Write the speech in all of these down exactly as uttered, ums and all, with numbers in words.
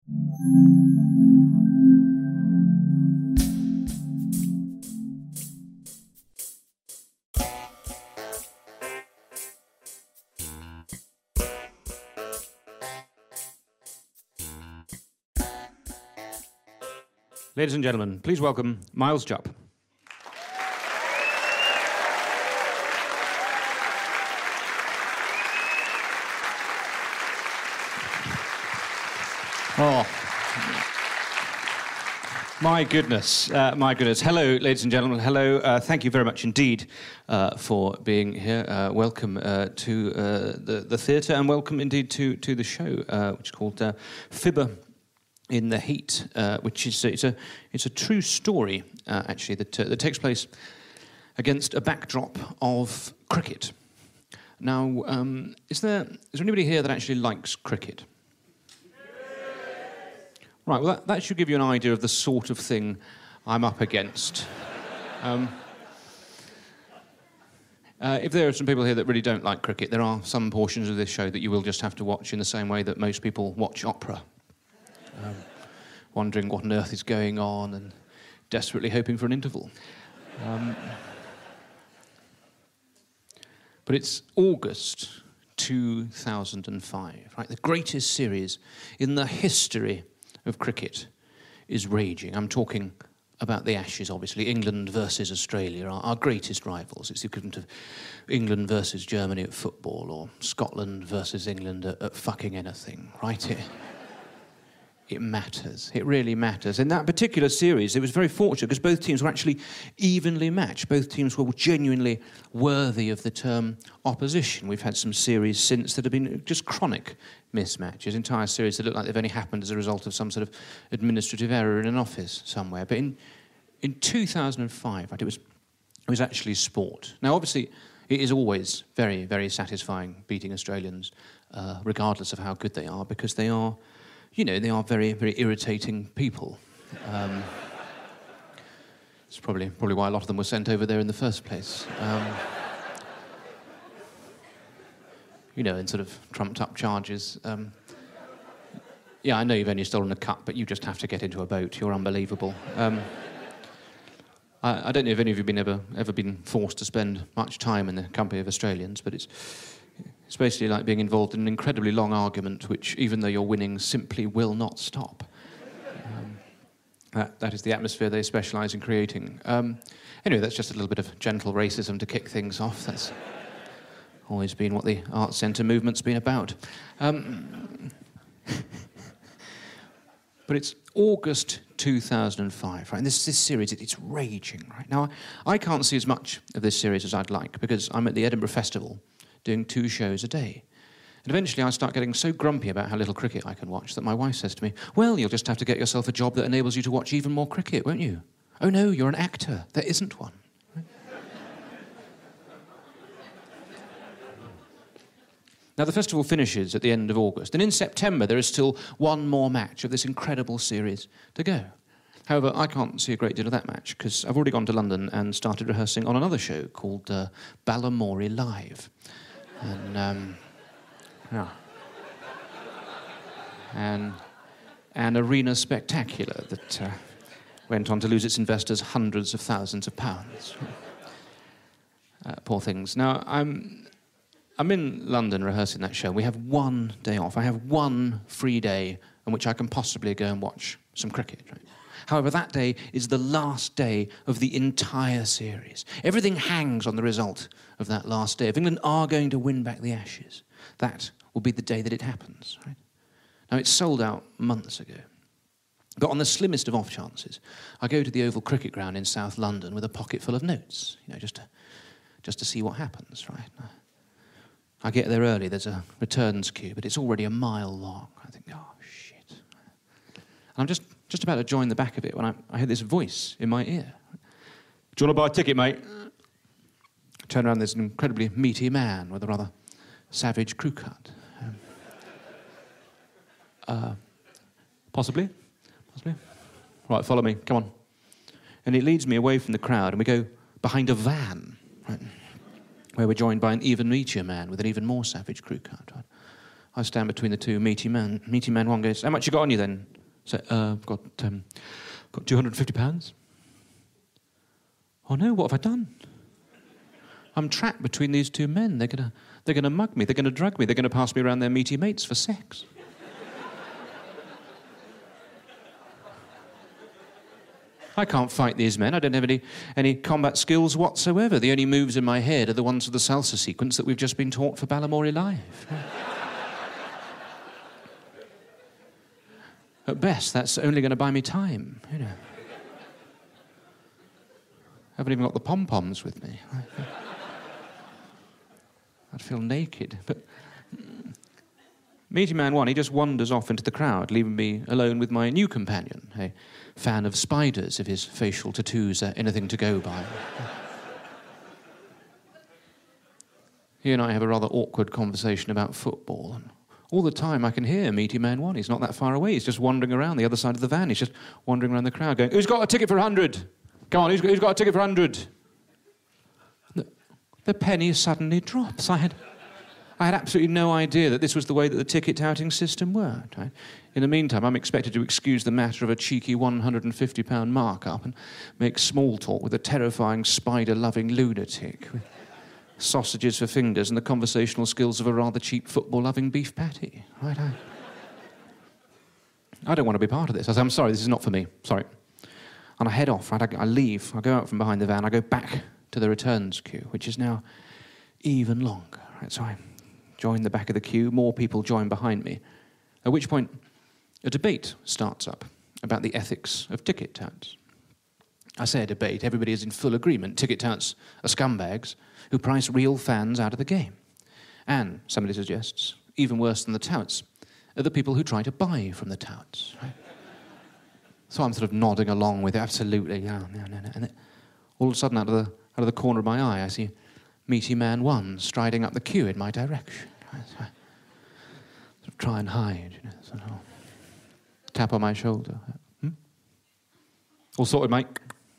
Ladies and gentlemen, please welcome Miles Jupp. Oh, my goodness, uh, my goodness. Hello, ladies and gentlemen. Hello. Uh, thank you very much indeed uh, for being here. Uh, welcome uh, to uh, the, the theatre, and welcome indeed to, to the show, uh, which is called uh, Fibber in the Heat, uh, which is it's a it's a true story uh, actually that uh, that takes place against a backdrop of cricket. Now, um, is there is there anybody here that actually likes cricket? Right. Well, that, that should give you an idea of the sort of thing I'm up against. Um, Uh, if there are some people here that really don't like cricket, there are some portions of this show that you will just have to watch in the same way that most people watch opera. Um, wondering what on earth is going on and desperately hoping for an interval. Um, but it's August two thousand five, right? The greatest series in the history of cricket is raging. I'm talking about the Ashes, obviously. England versus Australia, our, our greatest rivals. It's the equivalent of England versus Germany at football, or Scotland versus England at, at fucking anything, right? It, it matters. It really matters. In that particular series, it was very fortunate because both teams were actually evenly matched. Both teams were genuinely worthy of the term opposition. We've had some series since that have been just chronic mismatches, entire series that look like they've only happened as a result of some sort of administrative error in an office somewhere. But in in two thousand five, right, it was it was actually sport. Now, obviously, it is always very, very satisfying beating Australians, uh, regardless of how good they are, because they are, you know, they are very, very irritating people. Um, it's probably probably why a lot of them were sent over there in the first place. Um, You know, in sort of trumped-up charges. Um, yeah, I know you've only stolen a cup, but you just have to get into a boat. You're unbelievable. Um, I, I don't know if any of you have been ever ever been forced to spend much time in the company of Australians, but it's it's basically like being involved in an incredibly long argument, which, even though you're winning, simply will not stop. Um, that that is the atmosphere they specialise in creating. Um, anyway, that's just a little bit of gentle racism to kick things off. That's always been what the Arts Centre movement's been about. Um, but it's August two thousand five, right? And this this series, it, it's raging, right? Now, I, I can't see as much of this series as I'd like because I'm at the Edinburgh Festival doing two shows a day. And eventually I start getting so grumpy about how little cricket I can watch that my wife says to me, well, you'll just have to get yourself a job that enables you to watch even more cricket, won't you? Oh, no, you're an actor. There isn't one. Now, the festival finishes at the end of August, and in September there is still one more match of this incredible series to go. However, I can't see a great deal of that match, because I've already gone to London and started rehearsing on another show called uh, Balamory Live. And, um, yeah. And an arena spectacular that uh, went on to lose its investors hundreds of thousands of pounds. Uh, poor things. Now, I'm... I'm in London rehearsing that show. We have one day off. I have one free day on which I can possibly go and watch some cricket. Right? However, that day is the last day of the entire series. Everything hangs on the result of that last day. If England are going to win back the Ashes, that will be the day that it happens. Right? Now, it's sold out months ago. But on the slimmest of off chances, I go to the Oval Cricket Ground in South London with a pocket full of notes, you know, just to, just to see what happens, right? I get there early, there's a returns queue, but it's already a mile long. I think, oh, shit. And I'm just, just about to join the back of it when I, I hear this voice in my ear. Do you want to buy a ticket, mate? I turn around, there's an incredibly meaty man with a rather savage crew cut. Um, uh, possibly? Possibly? Right, follow me, come on. And it leads me away from the crowd, and we go behind a van, right? Where we're joined by an even meatier man with an even more savage crew cut. Right? I stand between the two meaty men. Meaty man one goes, how much you got on you then? So, uh, I've got, um, got two hundred fifty pounds. Oh no, what have I done? I'm trapped between these two men. They're gonna, they're gonna mug me, they're gonna drug me, they're gonna pass me around their meaty mates for sex. I can't fight these men. I don't have any, any combat skills whatsoever. The only moves in my head are the ones of the salsa sequence that we've just been taught for Balamory Live. At best, that's only going to buy me time, you know. I haven't even got the pom-poms with me. I'd feel naked. But Meaty Man One, he just wanders off into the crowd, leaving me alone with my new companion, a fan of spiders if his facial tattoos are anything to go by. He and I have a rather awkward conversation about football, and all the time I can hear Meaty Man One. He's not that far away. He's just wandering around the other side of the van. He's just wandering around the crowd going, "Who's got a ticket for a hundred? Come on, who's got, who's got a ticket for a hundred?" The, the penny suddenly drops. I had... I had absolutely no idea that this was the way that the ticket touting system worked. Right? In the meantime, I'm expected to excuse the matter of a cheeky one hundred fifty pound markup and make small talk with a terrifying spider-loving lunatic with sausages for fingers and the conversational skills of a rather cheap football-loving beef patty. Right? I, I don't want to be part of this. I say, I'm sorry, this is not for me. Sorry. And I head off. Right? I, I leave. I go out from behind the van. I go back to the returns queue, which is now even longer. Right? So I join the back of the queue, more people join behind me, at which point a debate starts up about the ethics of ticket touts. I say a debate, everybody is in full agreement. Ticket touts are scumbags who price real fans out of the game. And, somebody suggests, even worse than the touts, are the people who try to buy from the touts. Right? So I'm sort of nodding along with it, absolutely, yeah, no, no, no. And then, all of a sudden, out of the, out of the corner of my eye, I see Meaty Man One striding up the queue in my direction. I sort of try and hide, you know, sort of tap on my shoulder. Hmm? All sorted, mate.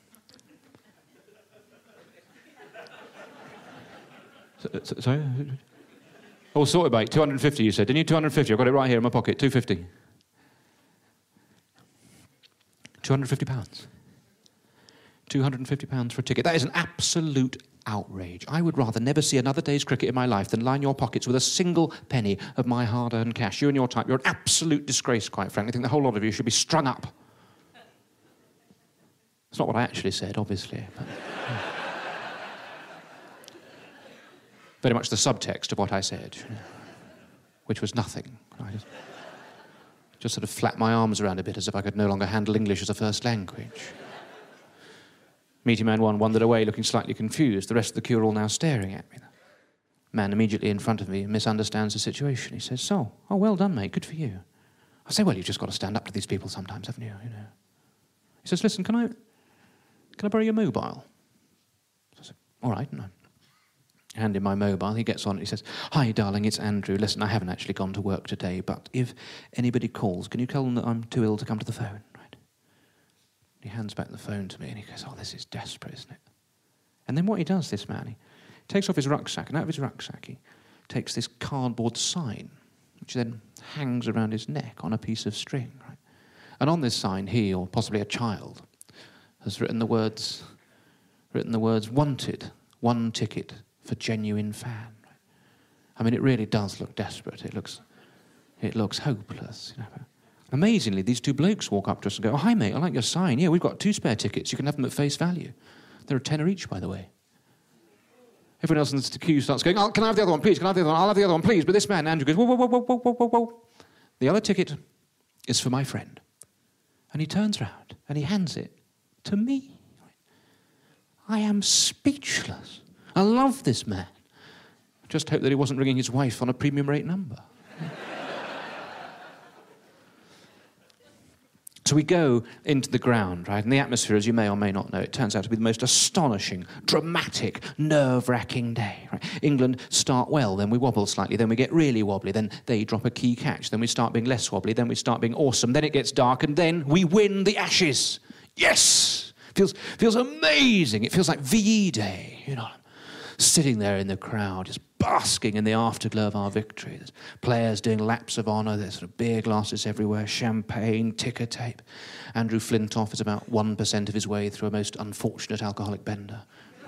So, so, sorry? All sorted, mate. two hundred fifty, you said. Didn't you? two hundred fifty. I've got it right here in my pocket. two hundred fifty. two hundred fifty pounds. two hundred fifty pounds for a ticket. That is an absolute outrage. I would rather never see another day's cricket in my life than line your pockets with a single penny of my hard-earned cash. You and your type, you're an absolute disgrace, quite frankly. I think the whole lot of you should be strung up. It's not what I actually said, obviously. But, yeah. Very much the subtext of what I said, which was nothing. I just, just sort of flapped my arms around a bit as if I could no longer handle English as a first language. Meaty Man One wandered away looking slightly confused. The rest of the queue are all now staring at me. The man immediately in front of me misunderstands the situation. He says, "So, oh, well done, mate, good for you." I say, "Well, you've just got to stand up to these people sometimes, haven't you?" you know. He says, "Listen, can I, can I borrow your mobile?" So I said, "All right." And I hand him my mobile. He gets on it. He says, "Hi, darling, it's Andrew. Listen, I haven't actually gone to work today, but if anybody calls, can you tell them that I'm too ill to come to the phone?" He hands back the phone to me and he goes, "Oh, this is desperate, isn't it?" And then what he does, this man, he takes off his rucksack, and out of his rucksack he takes this cardboard sign, which then hangs around his neck on a piece of string. Right? And on this sign, he, or possibly a child, has written the words, written the words, "Wanted, one ticket for genuine fan." Right? I mean, it really does look desperate. It looks, it looks hopeless, you know. Amazingly, these two blokes walk up to us and go, "Oh, hi, mate, I like your sign. Yeah, we've got two spare tickets. You can have them at face value. They're a tenner each, by the way." Everyone else in the queue starts going, "Oh, can I have the other one, please? Can I have the other one? I'll have the other one, please." But this man, Andrew, goes, "Whoa, whoa, whoa, whoa, whoa, whoa, whoa, whoa. The other ticket is for my friend." And he turns round and he hands it to me. I am speechless. I love this man. I just hope that he wasn't ringing his wife on a premium rate number. So we go into the ground, right? And the atmosphere, as you may or may not know, it turns out to be the most astonishing, dramatic, nerve-wracking day, right? England start well, then we wobble slightly, then we get really wobbly, then they drop a key catch, then we start being less wobbly, then we start being awesome, then it gets dark, and then we win the Ashes. Yes! Feels, feels amazing. It feels like V E Day, you know. Sitting there in the crowd, just basking in the afterglow of our victory. There's players doing laps of honour, there's sort of beer glasses everywhere, champagne, ticker tape. Andrew Flintoff is about one percent of his way through a most unfortunate alcoholic bender.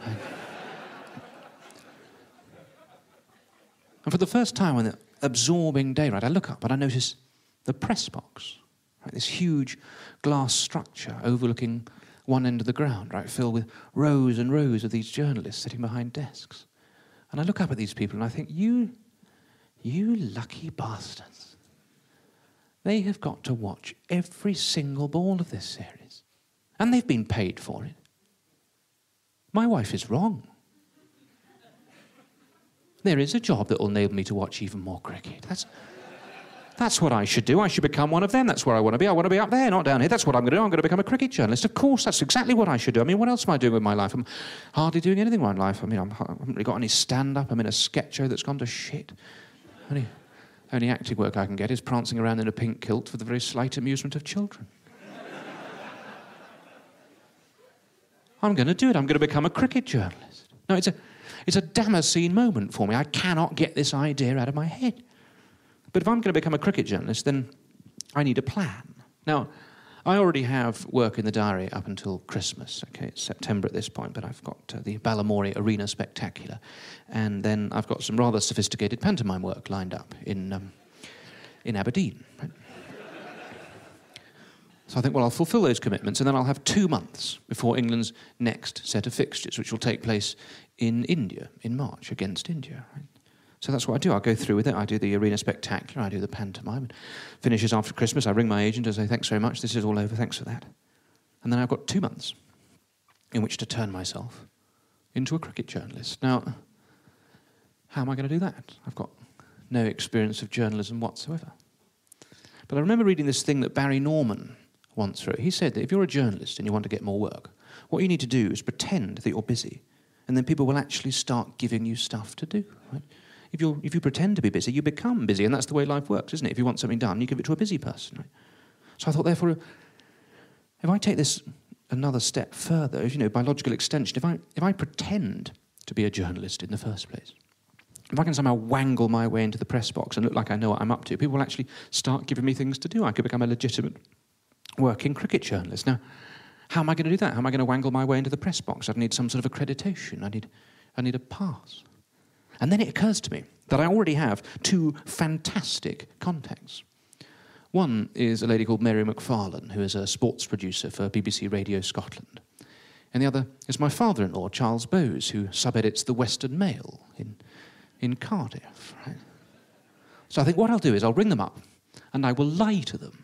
And for the first time on the absorbing day, right, I look up and I notice the press box, right, this huge glass structure overlooking one end of the ground, right, filled with rows and rows of these journalists sitting behind desks. And I look up at these people and I think, you, you lucky bastards. They have got to watch every single ball of this series. And they've been paid for it. My wife is wrong. There is a job that will enable me to watch even more cricket. That's, that's what I should do. I should become one of them. That's where I want to be. I want to be up there, not down here. That's what I'm going to do. I'm going to become a cricket journalist. Of course, that's exactly what I should do. I mean, what else am I doing with my life? I'm hardly doing anything with my life. I mean, I'm, I haven't really got any stand-up. I'm in a sketch show that's gone to shit. Only, only acting work I can get is prancing around in a pink kilt for the very slight amusement of children. I'm going to do it. I'm going to become a cricket journalist. No, it's a... It's a Damascene moment for me. I cannot get this idea out of my head. But if I'm going to become a cricket journalist, then I need a plan. Now, I already have work in the diary up until Christmas. Okay, it's September at this point, but I've got uh, the Balamory Arena Spectacular. And then I've got some rather sophisticated pantomime work lined up in, um, in Aberdeen. Right? So I think, well, I'll fulfil those commitments, and then I'll have two months before England's next set of fixtures, which will take place in India, in March, against India. Right? So that's what I do. I'll go through with it. I do the Arena Spectacular, I do the pantomime. And finishes after Christmas, I ring my agent and say, thanks very much, this is all over, thanks for that. And then I've got two months in which to turn myself into a cricket journalist. Now, how am I going to do that? I've got no experience of journalism whatsoever. But I remember reading this thing that Barry Norman once wrote. He said that if you're a journalist and you want to get more work, what you need to do is pretend that you're busy, and then people will actually start giving you stuff to do. Right? If you if you pretend to be busy, you become busy, and that's the way life works, isn't it? If you want something done, you give it to a busy person. Right? So I thought, therefore, if I take this another step further, if, you know, by logical extension, if I if I pretend to be a journalist in the first place, if I can somehow wangle my way into the press box and look like I know what I'm up to, people will actually start giving me things to do. I could become a legitimate working cricket journalist. Now, how am I going to do that? How am I going to wangle my way into the press box? I'd need some sort of accreditation. I need, I need a pass. And then it occurs to me that I already have two fantastic contacts. One is a lady called Mary McFarlane, who is a sports producer for B B C Radio Scotland. And the other is my father-in-law, Charles Bowes, who sub-edits the Western Mail in, in Cardiff. Right? So I think what I'll do is I'll ring them up and I will lie to them.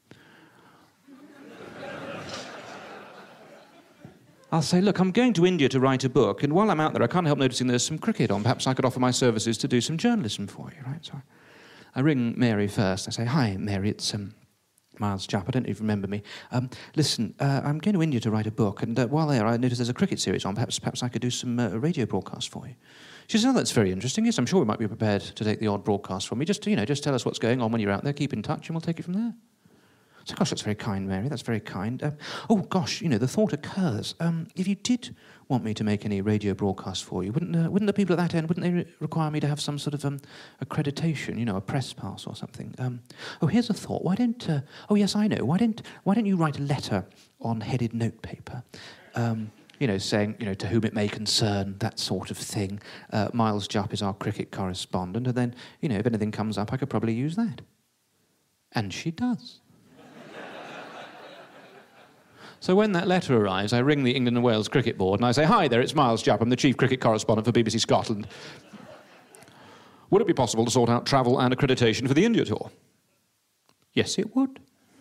I'll say, look, I'm going to India to write a book, and while I'm out there, I can't help noticing there's some cricket on. Perhaps I could offer my services to do some journalism for you, right? So I, I ring Mary first. I say, hi, Mary, it's um, Miles Jupp. I don't know if you remember me. Um, listen, uh, I'm going to India to write a book, and uh, while there, I noticed there's a cricket series on. Perhaps perhaps I could do some uh, radio broadcast for you. She says, oh, that's very interesting. Yes, I'm sure we might be prepared to take the odd broadcast from you. Just, you know, just tell us what's going on when you're out there. Keep in touch, and we'll take it from there. So, gosh, that's very kind, Mary. That's very kind. Um, oh, gosh, you know, the thought occurs. Um, if you did want me to make any radio broadcast for you, wouldn't uh, wouldn't the people at that end, wouldn't they re- require me to have some sort of um, accreditation, you know, a press pass or something? Um, oh, here's a thought. Why don't... Uh, oh, yes, I know. Why don't Why don't you write a letter on headed notepaper? Um, you know, saying, you know, to whom it may concern, that sort of thing. Uh, Miles Jupp is our cricket correspondent, and then, you know, if anything comes up, I could probably use that. And she does. So when that letter arrives, I ring the England and Wales Cricket Board and I say, hi there, it's Miles Jupp. I'm the chief cricket correspondent for B B C Scotland. Would it be possible to sort out travel and accreditation for the India tour? Yes, it would.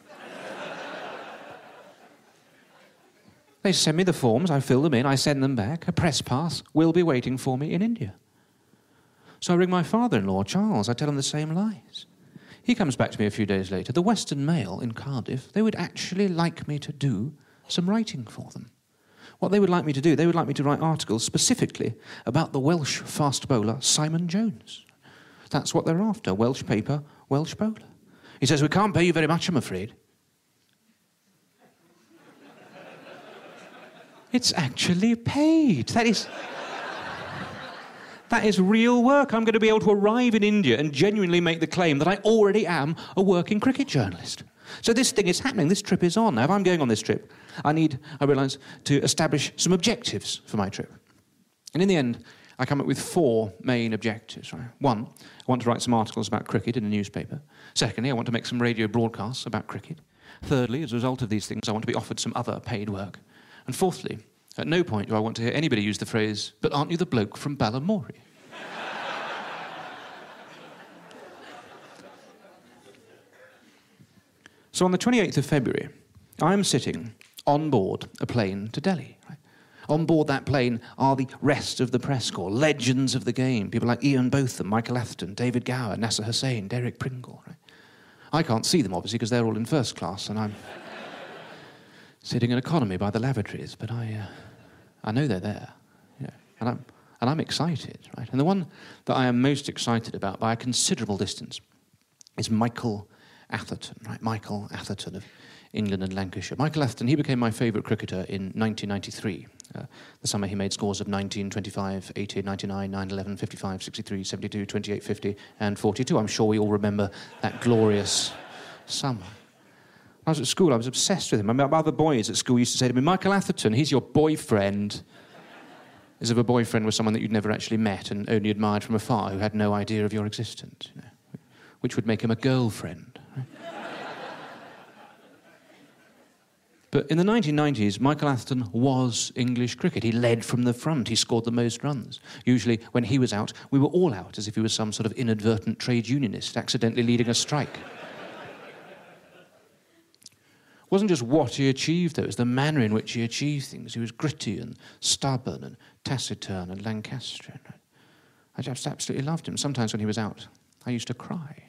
They send me the forms, I fill them in, I send them back. A press pass will be waiting for me in India. So I ring my father-in-law, Charles. I tell him the same lies. He comes back to me a few days later. The Western Mail in Cardiff, they would actually like me to do some writing for them. What they would like me to do, they would like me to write articles specifically about the Welsh fast bowler Simon Jones. That's what they're after, Welsh paper, Welsh bowler. He says, we can't pay you very much, I'm afraid. It's actually paid. That is... That is real work. I'm going to be able to arrive in India and genuinely make the claim that I already am a working cricket journalist. So this thing is happening. This trip is on. Now, if I'm going on this trip, I need, I realise, to establish some objectives for my trip. And in the end, I come up with four main objectives. Right? One, I want to write some articles about cricket in a newspaper. Secondly, I want to make some radio broadcasts about cricket. Thirdly, as a result of these things, I want to be offered some other paid work. And fourthly, at no point do I want to hear anybody use the phrase, "But aren't you the bloke from Balamory?" So on the twenty-eighth of February, I'm sitting on board a plane to Delhi. Right? On board that plane are the rest of the press corps, legends of the game, people like Ian Botham, Michael Atherton, David Gower, Nasser Hussain, Derek Pringle. Right? I can't see them, obviously, because they're all in first class, and I'm sitting in economy by the lavatories, but I, uh, I know they're there, you know, and I'm, and I'm excited, right? And the one that I am most excited about by a considerable distance is Michael Atherton, right? Michael Atherton of England and Lancashire. Michael Atherton, he became my favourite cricketer in nineteen ninety-three, uh, the summer he made scores of nineteen, twenty-five, eighteen, ninety-nine, nine, eleven, fifty-five, sixty-three, seventy-two, twenty-eight, fifty, and forty-two. I'm sure we all remember that glorious summer. I was at school, I was obsessed with him. I mean, other boys at school used to say to me, "Michael Atherton, he's your boyfriend." As if a boyfriend was someone that you'd never actually met and only admired from afar, who had no idea of your existence, you know, which would make him a girlfriend. Right? But in the nineteen nineties, Michael Atherton was English cricket. He led from the front. He scored the most runs. Usually, when he was out, we were all out, as if he was some sort of inadvertent trade unionist accidentally leading a strike. It wasn't just what he achieved, though. It was the manner in which he achieved things. He was gritty and stubborn and taciturn and Lancastrian. I just absolutely loved him. Sometimes when he was out, I used to cry.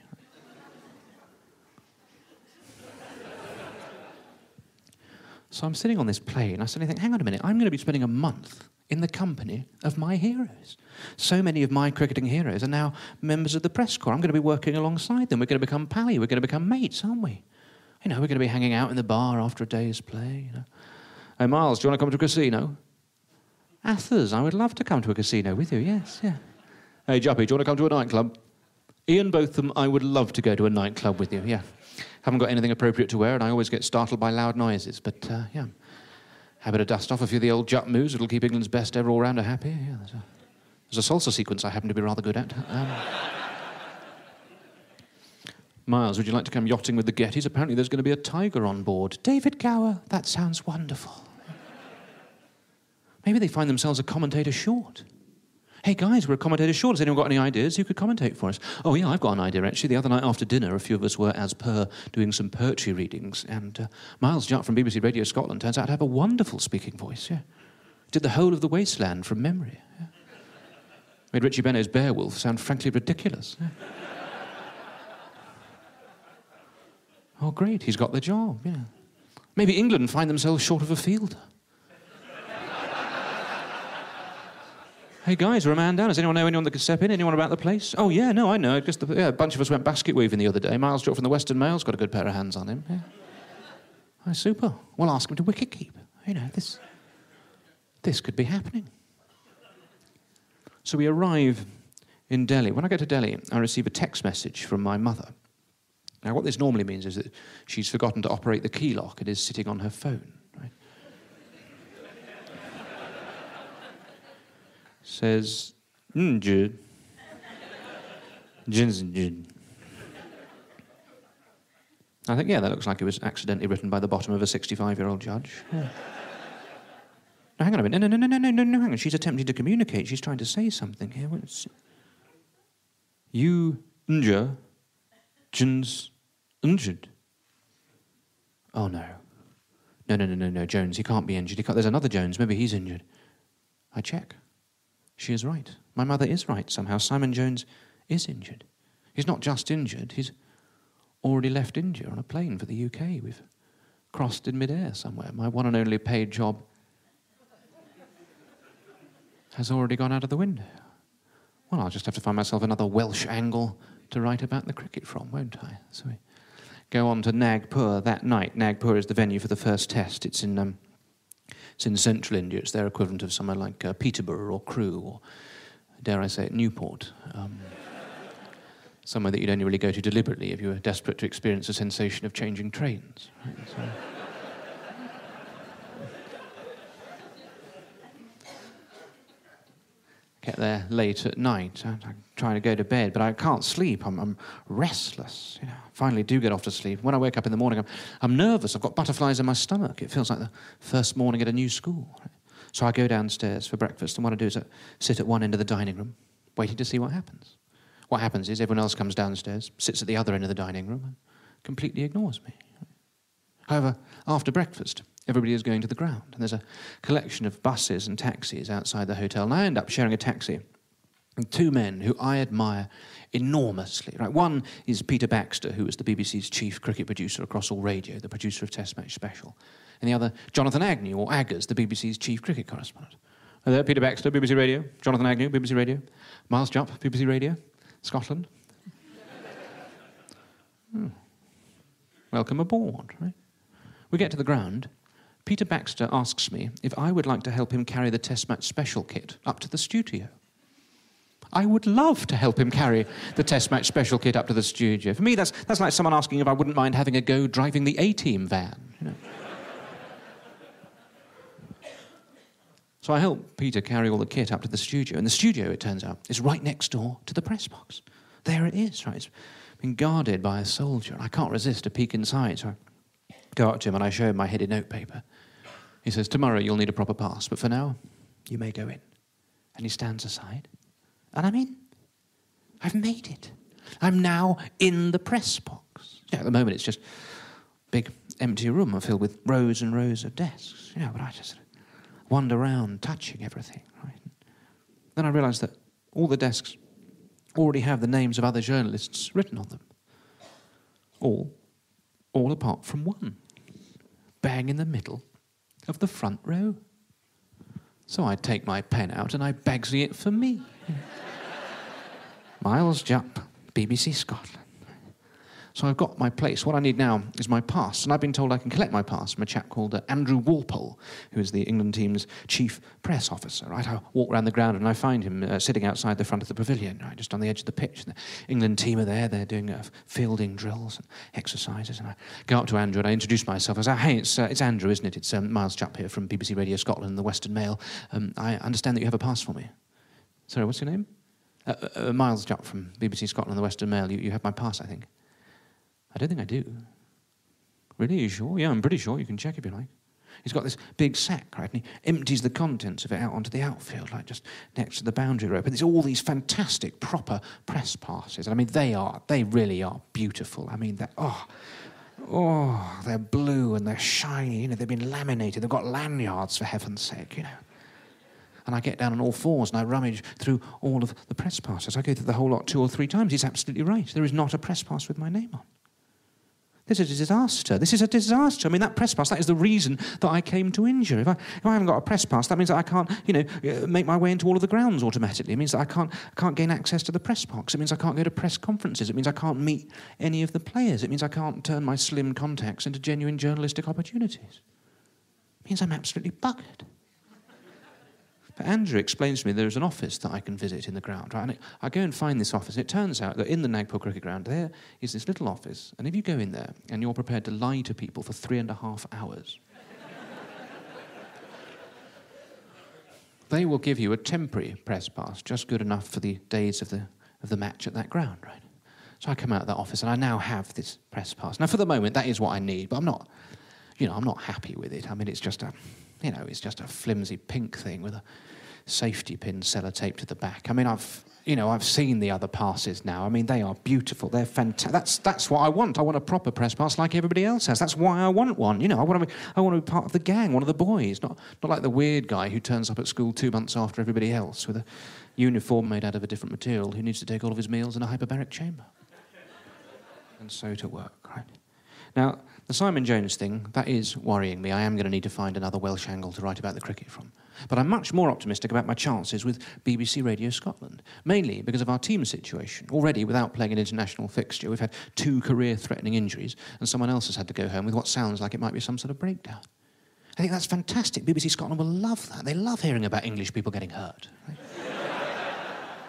So I'm sitting on this plane. I suddenly think, hang on a minute, I'm going to be spending a month in the company of my heroes. So many of my cricketing heroes are now members of the press corps. I'm going to be working alongside them. We're going to become pally. We're going to become mates, aren't we? You know, we're going to be hanging out in the bar after a day's play. You know. Hey, Miles, do you want to come to a casino? Athers, I would love to come to a casino with you, yes, yeah. Hey, Juppy, do you want to come to a nightclub? Ian Botham, I would love to go to a nightclub with you, yeah. Haven't got anything appropriate to wear, and I always get startled by loud noises, but, uh, yeah. Happy to dust off a few of the old Jupp moves. It'll keep England's best ever all-rounder happy. Yeah, there's a, there's a salsa sequence I happen to be rather good at. Um, Miles, would you like to come yachting with the Gettys? Apparently there's going to be a tiger on board. David Gower, that sounds wonderful. Maybe they find themselves a commentator short. Hey, guys, we're a commentator short. Has anyone got any ideas? Who could commentate for us? Oh, yeah, I've got an idea, actually. The other night after dinner, a few of us were, as per, doing some poetry readings, and uh, Miles Jupp from B B C Radio Scotland turns out to have a wonderful speaking voice, yeah. Did the whole of The Wasteland from memory, yeah. Made Richie Benaud's Beowulf sound frankly ridiculous, yeah. Oh, great, he's got the job, yeah. Maybe England find themselves short of a fielder. Hey, guys, we're a man down. Does anyone know anyone that could step in? Anyone about the place? Oh, yeah, no, I know. Just the, yeah, a bunch of us went basket weaving the other day. Miles Jupp from the Western Mail's got a good pair of hands on him, yeah. Oh, super. We'll ask him to wicket keep. You know, this, this could be happening. So we arrive in Delhi. When I get to Delhi, I receive a text message from my mother. Now, what this normally means is that she's forgotten to operate the key lock and is sitting on her phone, right? Says, mm, Jude. Jude. I think, yeah, that looks like it was accidentally written by the bottom of a sixty-five-year-old judge. Yeah. Now, hang on a minute. No, no, no, no, no, no, no, hang on. She's attempting to communicate. She's trying to say something here. What's... You, Nja, Jins, injured. Oh, no. No, no, no, no, no, Jones, he can't be injured. He can't... There's another Jones. Maybe he's injured. I check. She is right. My mother is right somehow. Simon Jones is injured. He's not just injured. He's already left India on a plane for the U K. We've crossed in midair somewhere. My one and only paid job has already gone out of the window. Well, I'll just have to find myself another Welsh angle to write about the cricket from, won't I? So we go on to Nagpur that night. Nagpur is the venue for the first test. It's in... Um, It's in central India. It's their equivalent of somewhere like uh, Peterborough or Crewe or dare I say it, Newport. Um, somewhere that you'd only really go to deliberately if you were desperate to experience the sensation of changing trains. Right? So, get there late at night. I'm trying to go to bed, but I can't sleep. I'm, I'm restless. You know, I finally do get off to sleep. When I wake up in the morning, I'm, I'm nervous. I've got butterflies in my stomach. It feels like the first morning at a new school. Right? So I go downstairs for breakfast, and what I do is I sit at one end of the dining room, waiting to see what happens. What happens is everyone else comes downstairs, sits at the other end of the dining room, and completely ignores me. However, after breakfast, everybody is going to the ground, and there's a collection of buses and taxis outside the hotel, and I end up sharing a taxi with two men who I admire enormously. Right? One is Peter Baxter, who was the B B C's chief cricket producer across all radio, the producer of Test Match Special, and the other, Jonathan Agnew, or Aggers, the B B C's chief cricket correspondent. And there, Peter Baxter, B B C Radio, Jonathan Agnew, B B C Radio, Miles Jupp, B B C Radio, Scotland. Hmm. Welcome aboard, right? We get to the ground. Peter Baxter asks me if I would like to help him carry the Test Match Special kit up to the studio. I would love to help him carry the Test Match Special kit up to the studio. For me, that's, that's like someone asking if I wouldn't mind having a go driving the A-Team van. You know? So I help Peter carry all the kit up to the studio, and the studio, it turns out, is right next door to the press box. There it is, right? It's been guarded by a soldier. I can't resist a peek inside, so I go up to him and I show him my headed notepaper. He says, tomorrow you'll need a proper pass, but for now, you may go in. And he stands aside, and I'm in. I've made it. I'm now in the press box. Yeah, at the moment it's just a big empty room filled with rows and rows of desks. You know, but I just wander around touching everything, right? Then I realise that all the desks already have the names of other journalists written on them. All, all apart from one. Bang in the middle of the front row. So I take my pen out and I bagsy it for me. Miles Jupp, B B C Scotland. So I've got my place. What I need now is my pass, and I've been told I can collect my pass from a chap called uh, Andrew Walpole, who is the England team's chief press officer. Right, I walk around the ground and I find him uh, sitting outside the front of the pavilion, right, just on the edge of the pitch. The England team are there. They're doing uh, fielding drills and exercises, and I go up to Andrew and I introduce myself. I say, "Hey, it's uh, it's Andrew, isn't it? It's um, Miles Jupp here from B B C Radio Scotland and the Western Mail. Um, I understand that you have a pass for me." Sorry, what's your name? Uh, uh, Miles Jupp from B B C Scotland and the Western Mail. You, you have my pass, I think. I don't think I do. Really? Are you sure? Yeah, I'm pretty sure. You can check if you like. He's got this big sack, right, and he empties the contents of it out onto the outfield, like just next to the boundary rope. And there's all these fantastic, proper press passes. I mean, they are, they really are beautiful. I mean, they're, oh, oh, they're blue and they're shiny. You know, they've been laminated. They've got lanyards, for heaven's sake, you know. And I get down on all fours and I rummage through all of the press passes. I go through the whole lot two or three times. He's absolutely right. There is not a press pass with my name on. This is a disaster. This is a disaster. I mean, that press pass, that is the reason that I came to India. If I, if I haven't got a press pass, that means that I can't, you know, make my way into all of the grounds automatically. It means that I can't, I can't gain access to the press box. It means I can't go to press conferences. It means I can't meet any of the players. It means I can't turn my slim contacts into genuine journalistic opportunities. It means I'm absolutely buggered. But Andrew explains to me there's an office that I can visit in the ground, right? And I go and find this office, and it turns out that in the Nagpur Cricket Ground there is this little office, and if you go in there and you're prepared to lie to people for three and a half hours, they will give you a temporary press pass, just good enough for the days of the of the match at that ground, right? So I come out of that office, and I now have this press pass. Now, for the moment, that is what I need, but I'm not, you know, I'm not happy with it. I mean, it's just a... You know, it's just a flimsy pink thing with a safety pin sellotaped to the back. I mean, I've, you know, I've seen the other passes now. I mean, they are beautiful. They're fantastic. That's that's what I want. I want a proper press pass like everybody else has. That's why I want one. You know, I want to be, I want to be part of the gang, one of the boys, not not like the weird guy who turns up at school two months after everybody else with a uniform made out of a different material who needs to take all of his meals in a hyperbaric chamber. And so to work, right? Now, the Simon Jones thing, that is worrying me. I am going to need to find another Welsh angle to write about the cricket from. But I'm much more optimistic about my chances with B B C Radio Scotland, mainly because of our team situation. Already, without playing an international fixture, we've had two career-threatening injuries, and someone else has had to go home with what sounds like it might be some sort of breakdown. I think that's fantastic. B B C Scotland will love that. They love hearing about English people getting hurt. Right?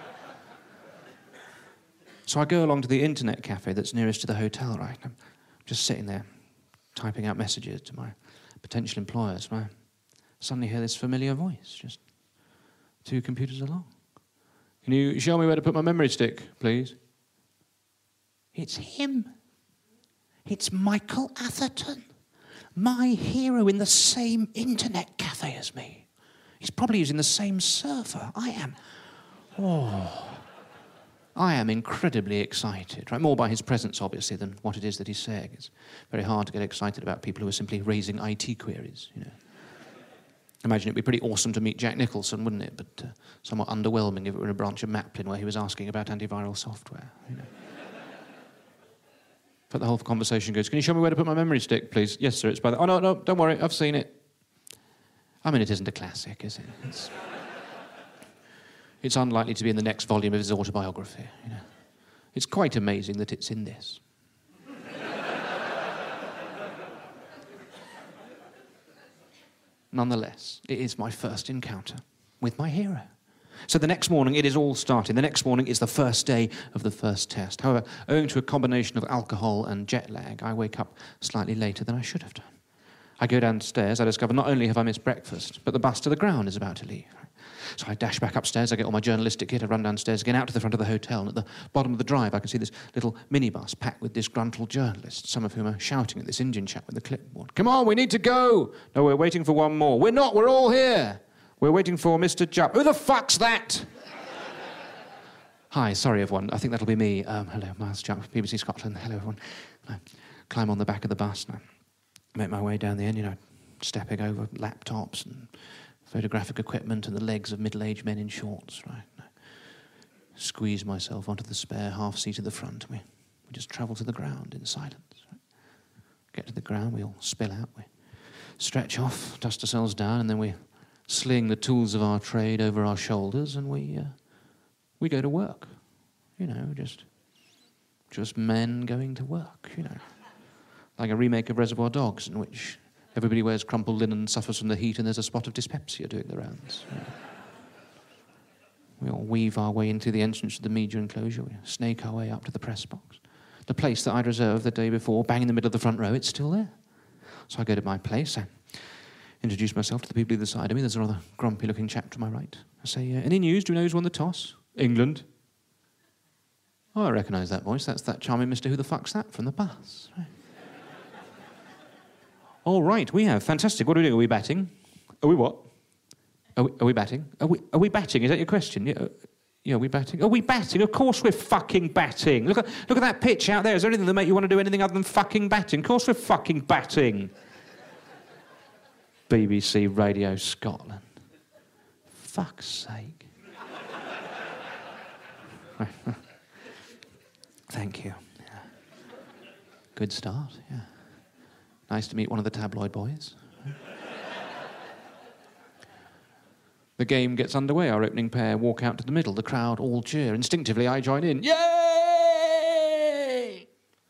So I go along to the internet cafe that's nearest to the hotel, right? I'm just sitting there, typing out messages to my potential employers, and I suddenly hear this familiar voice, just two computers along. Can you show me where to put my memory stick, please? It's him. It's Michael Atherton, my hero in the same internet cafe as me. He's probably using the same server. I am. Oh. I am incredibly excited, right? More by his presence, obviously, than what it is that he's saying. It's very hard to get excited about people who are simply raising I T queries, you know. Imagine it'd be pretty awesome to meet Jack Nicholson, wouldn't it? But uh, somewhat underwhelming if it were a branch of Maplin where he was asking about antiviral software, you know. But the whole conversation goes, can you show me where to put my memory stick, please? Yes, sir, it's by the... Oh, no, no, don't worry, I've seen it. I mean, it isn't a classic, is it? It's... It's unlikely to be in the next volume of his autobiography, you know. It's quite amazing that it's in this. Nonetheless, it is my first encounter with my hero. So the next morning, it is all starting. The next morning is the first day of the first test. However, owing to a combination of alcohol and jet lag, I wake up slightly later than I should have done. I go downstairs, I discover not only have I missed breakfast, but the bus to the ground is about to leave. So I dash back upstairs, I get all my journalistic kit, I run downstairs again, out to the front of the hotel, and at the bottom of the drive I can see this little minibus packed with disgruntled journalists, some of whom are shouting at this Indian chap with the clipboard. Come on, we need to go! No, we're waiting for one more. We're not, we're all here! We're waiting for Mister Jupp. Who the fuck's that? Hi, sorry everyone, I think that'll be me. Um, hello, Miles Jupp, B B C Scotland. Hello everyone. I climb on the back of the bus and I make my way down the end, you know, stepping over laptops and photographic equipment and the legs of middle-aged men in shorts, right? I squeeze myself onto the spare half seat at the front. We, we just travel to the ground in silence. Right? Get to the ground, we all spill out, we stretch off, dust ourselves down, and then we sling the tools of our trade over our shoulders, and we uh, we go to work. You know, just just men going to work. You know, like a remake of Reservoir Dogs, in which everybody wears crumpled linen, suffers from the heat, and there's a spot of dyspepsia doing the rounds. You know. We all weave our way into the entrance of the media enclosure. We snake our way up to the press box. The place that I'd reserved the day before, bang in the middle of the front row, it's still there. So I go to my place. I introduce myself to the people either side of me. There's a rather grumpy-looking chap to my right. I say, uh, any news? Do you know who's won the toss? England. Oh, I recognise that voice. That's that charming Mister Who the Fuck's That from the bus. Right. All right, we have. Fantastic. What are we doing? Are we batting? Are we what? Are we, are we batting? Are we, are we batting? Is that your question? Yeah, uh, yeah, are we batting? Are we batting? Of course we're fucking batting. Look at, look at that pitch out there. Is there anything that make you want to do anything other than fucking batting? Of course we're fucking batting. B B C Radio Scotland. Fuck's sake. Thank you. Yeah. Good start, yeah. Nice to meet one of the tabloid boys. The game gets underway. Our opening pair walk out to the middle. The crowd all cheer. Instinctively, I join in. Yay!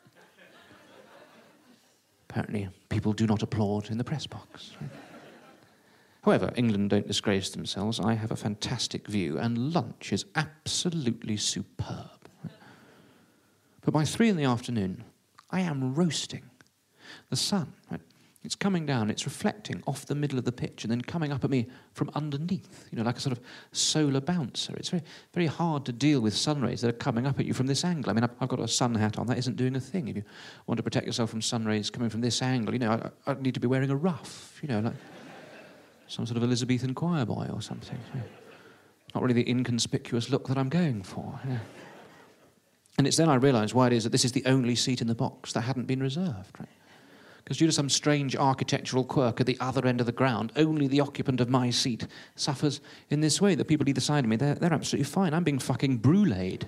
Apparently, people do not applaud in the press box. However, England don't disgrace themselves. I have a fantastic view, and lunch is absolutely superb. But by three in the afternoon, I am roasting. The sun, right? It's coming down, it's reflecting off the middle of the pitch and then coming up at me from underneath, you know, like a sort of solar bouncer. It's very, very hard to deal with sun rays that are coming up at you from this angle. I mean, I've got a sun hat on. That isn't doing a thing. If you want to protect yourself from sun rays coming from this angle, you know, I, I'd need to be wearing a ruff, you know, like some sort of Elizabethan choir boy or something. Yeah. Not really the inconspicuous look that I'm going for. Yeah. And it's then I realise why it is that this is the only seat in the box that hadn't been reserved, right? Because due to some strange architectural quirk at the other end of the ground, only the occupant of my seat suffers in this way. The people either side of me, they're, they're absolutely fine. I'm being fucking bruleed.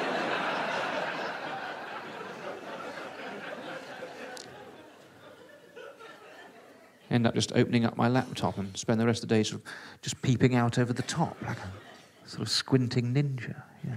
End up just opening up my laptop and spend the rest of the day sort of just peeping out over the top like a sort of squinting ninja. Yeah.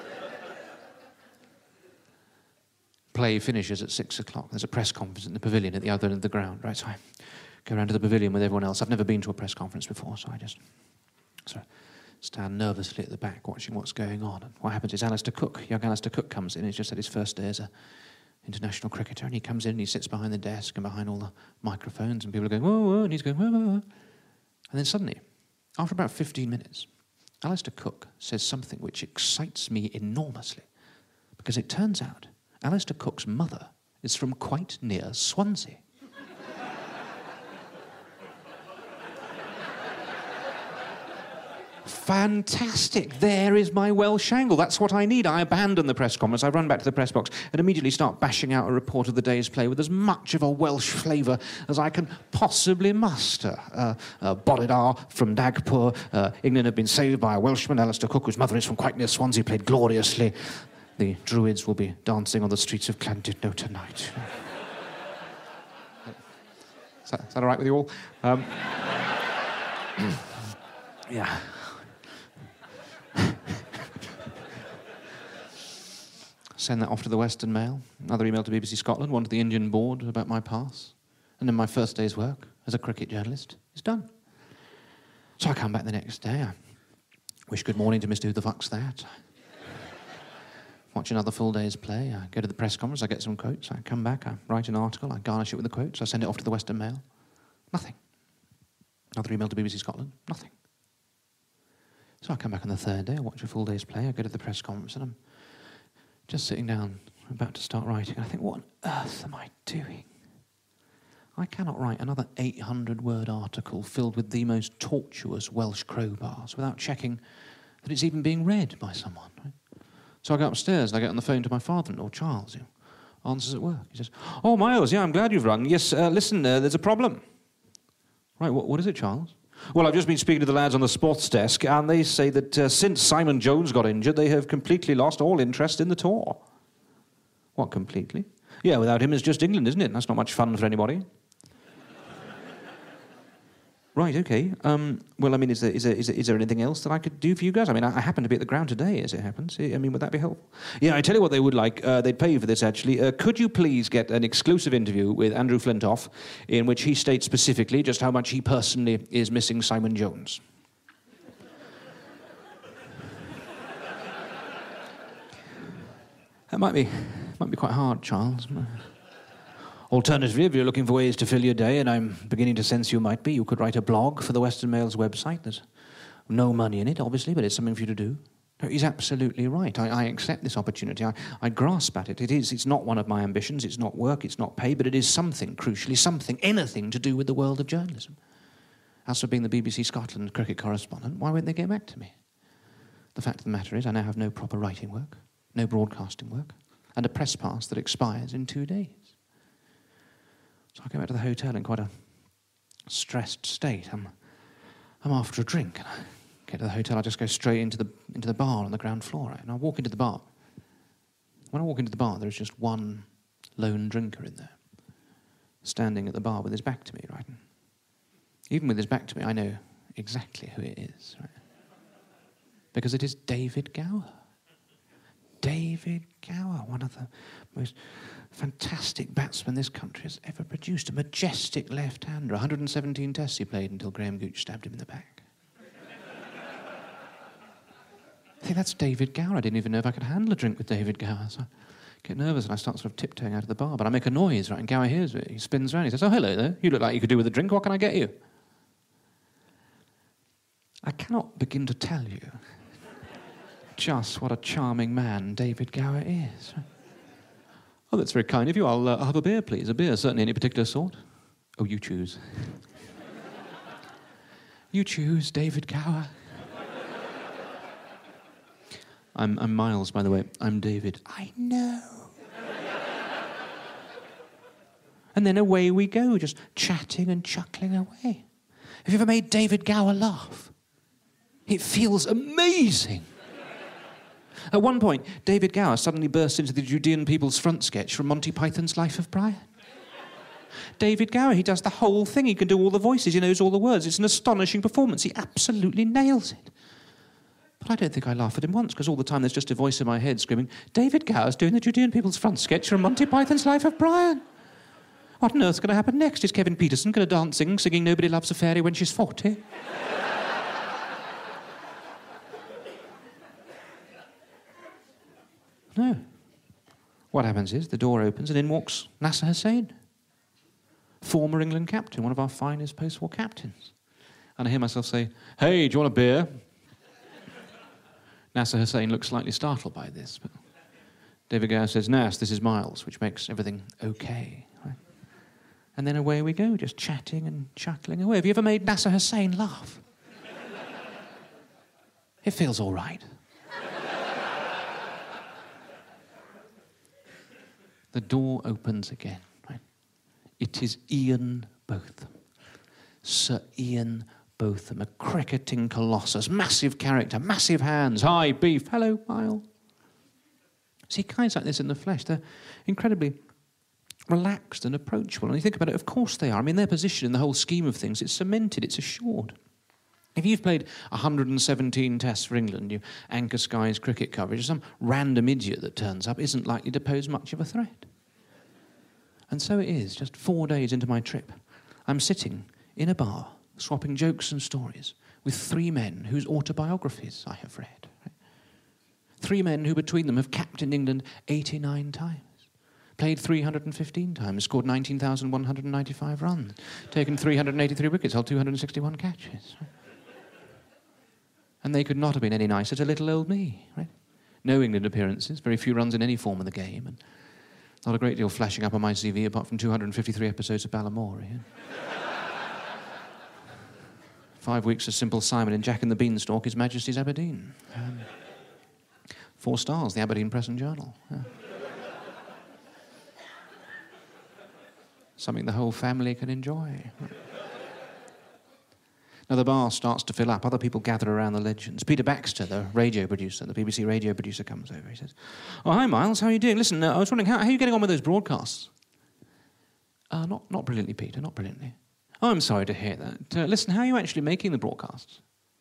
Play finishes at six o'clock. There's a press conference in the pavilion at the other end of the ground, right? So I go around to the pavilion with everyone else. I've never been to a press conference before, so I just sort of stand nervously at the back watching what's going on. And what happens is Alistair Cook, young Alistair Cook comes in. He's just had his first day as an international cricketer, and he comes in and he sits behind the desk and behind all the microphones, and people are going, whoa, whoa, and he's going, whoa, whoa, whoa. And then suddenly, after about fifteen minutes, Alistair Cook says something which excites me enormously, because it turns out Alistair Cook's mother is from quite near Swansea. Fantastic. There is my Welsh angle. That's what I need. I abandon the press conference. I run back to the press box and immediately start bashing out a report of the day's play with as much of a Welsh flavour as I can possibly muster. Uh, uh, Borodar from Nagpur. Uh, England have been saved by a Welshman, Alistair Cook, whose mother is from quite near Swansea, played gloriously. The Druids will be dancing on the streets of Llandudno tonight. Is that, is that all right with you all? Um, yeah. Send that off to the Western Mail. Another email to B B C Scotland, one to the Indian board about my pass. And then my first day's work as a cricket journalist is done. So I come back the next day. I wish good morning to Mister Who the Fuck's That. Watch another full day's play. I go to the press conference. I get some quotes. I come back. I write an article. I garnish it with the quotes. I send it off to the Western Mail. Nothing. Another email to B B C Scotland. Nothing. So I come back on the third day. I watch a full day's play. I go to the press conference and I'm just sitting down, about to start writing, and I think, what on earth am I doing? I cannot write another eight hundred word article filled with the most tortuous Welsh crowbars without checking that it's even being read by someone. Right? So I go upstairs and I get on the phone to my father-in-law, Charles, who answers at work. He says, "Oh, Miles, yeah, I'm glad you've rung. Yes, uh, listen, uh, there's a problem." Right, what, what is it, Charles? Well, I've just been speaking to the lads on the sports desk, and they say that uh, since Simon Jones got injured, they have completely lost all interest in the tour. What, completely? Yeah, without him, it's just England, isn't it? That's not much fun for anybody. Right, okay. Um, well, I mean, is there, is, there, is, there, is there anything else that I could do for you guys? I mean, I, I happen to be at the ground today, as it happens. I mean, would that be helpful? Yeah, I tell you what they would like. Uh, they'd pay you for this, actually. Uh, could you please get an exclusive interview with Andrew Flintoff in which he states specifically just how much he personally is missing Simon Jones? That might be, might be quite hard, Charles. Alternatively, if you're looking for ways to fill your day, and I'm beginning to sense you might be, you could write a blog for the Western Mail's website. There's no money in it, obviously, but it's something for you to do. No, he's absolutely right. I, I accept this opportunity. I, I grasp at it. It is. It's not one of my ambitions. It's not work. It's not pay. But it is something, crucially, something, anything to do with the world of journalism. As for being the B B C Scotland cricket correspondent, why won't they get back to me? The fact of the matter is I now have no proper writing work, no broadcasting work, and a press pass that expires in two days. So I go back to the hotel in quite a stressed state. I'm, I'm after a drink. And I get to the hotel, I just go straight into the into the bar on the ground floor. Right? And I walk into the bar. When I walk into the bar, there's just one lone drinker in there, standing at the bar with his back to me. Right? And even with his back to me, I know exactly who it is. Right? Because it is David Gower. David Gower, one of the most fantastic batsmen this country has ever produced. A majestic left-hander. one hundred seventeen tests he played until Graham Gooch stabbed him in the back. I think that's David Gower. I didn't even know if I could handle a drink with David Gower. So I get nervous and I start sort of tiptoeing out of the bar. But I make a noise, right, and Gower hears it. He spins around. He says, "Oh, hello there. You look like you could do with a drink. What can I get you?" I cannot begin to tell you just what a charming man David Gower is. "Oh, that's very kind of you. I'll, uh, I'll have a beer, please. A beer, certainly. Any particular sort?" "Oh, you choose." "You choose, David Gower." I'm, I'm Miles, by the way. I'm David. "I know." And then away we go, just chatting and chuckling away. Have you ever made David Gower laugh? It feels amazing. At one point, David Gower suddenly burst into the Judean People's Front sketch from Monty Python's Life of Brian. David Gower, he does the whole thing. He can do all the voices. He knows all the words. It's an astonishing performance. He absolutely nails it. But I don't think I laugh at him once, because all the time there's just a voice in my head screaming, "David Gower's doing the Judean People's Front sketch from Monty Python's Life of Brian. What on earth's going to happen next? Is Kevin Peterson going to dance singing, singing Nobody Loves a Fairy When She's forty? No. What happens is the door opens and in walks Nasser Hussain, former England captain, one of our finest post-war captains. And I hear myself say, "Hey, do you want a beer?" Nasser Hussain looks slightly startled by this, but David Gower says, "Nas, this is Miles," which makes everything okay. Right? And then away we go, just chatting and chuckling away. Have you ever made Nasser Hussain laugh? It feels all right. The door opens again. Right? It is Ian Botham. Sir Ian Botham, a cricketing colossus, massive character, massive hands, high beef. Hello, Miles. See, guys like this in the flesh, they're incredibly relaxed and approachable. And you think about it, of course they are. I mean, their position in the whole scheme of things, it's cemented, it's assured. If you've played one hundred seventeen tests for England, you anchor Sky's cricket coverage, some random idiot that turns up isn't likely to pose much of a threat. And so it is, just four days into my trip, I'm sitting in a bar, swapping jokes and stories with three men whose autobiographies I have read. Right? Three men who between them have captained England eighty-nine times, played three hundred fifteen times, scored nineteen thousand one hundred ninety-five runs, taken three hundred eighty-three wickets, held two hundred sixty-one catches. Right? And they could not have been any nicer to little old me. Right? No England appearances, very few runs in any form of the game, and not a great deal flashing up on my C V apart from two hundred fifty-three episodes of Balamory. Yeah? Five weeks of Simple Simon and Jack and the Beanstalk, His Majesty's Aberdeen. Um, four stars, the Aberdeen Press and Journal. Yeah. Something the whole family can enjoy. Now the bar starts to fill up. Other people gather around the legends. Peter Baxter, the radio producer, the B B C radio producer, comes over. He says, "Oh, hi, Miles. How are you doing? Listen, uh, I was wondering, how, how are you getting on with those broadcasts?" Uh, not, not brilliantly, Peter, not brilliantly. "Oh, I'm sorry to hear that. Uh, listen, how are you actually making the broadcasts?"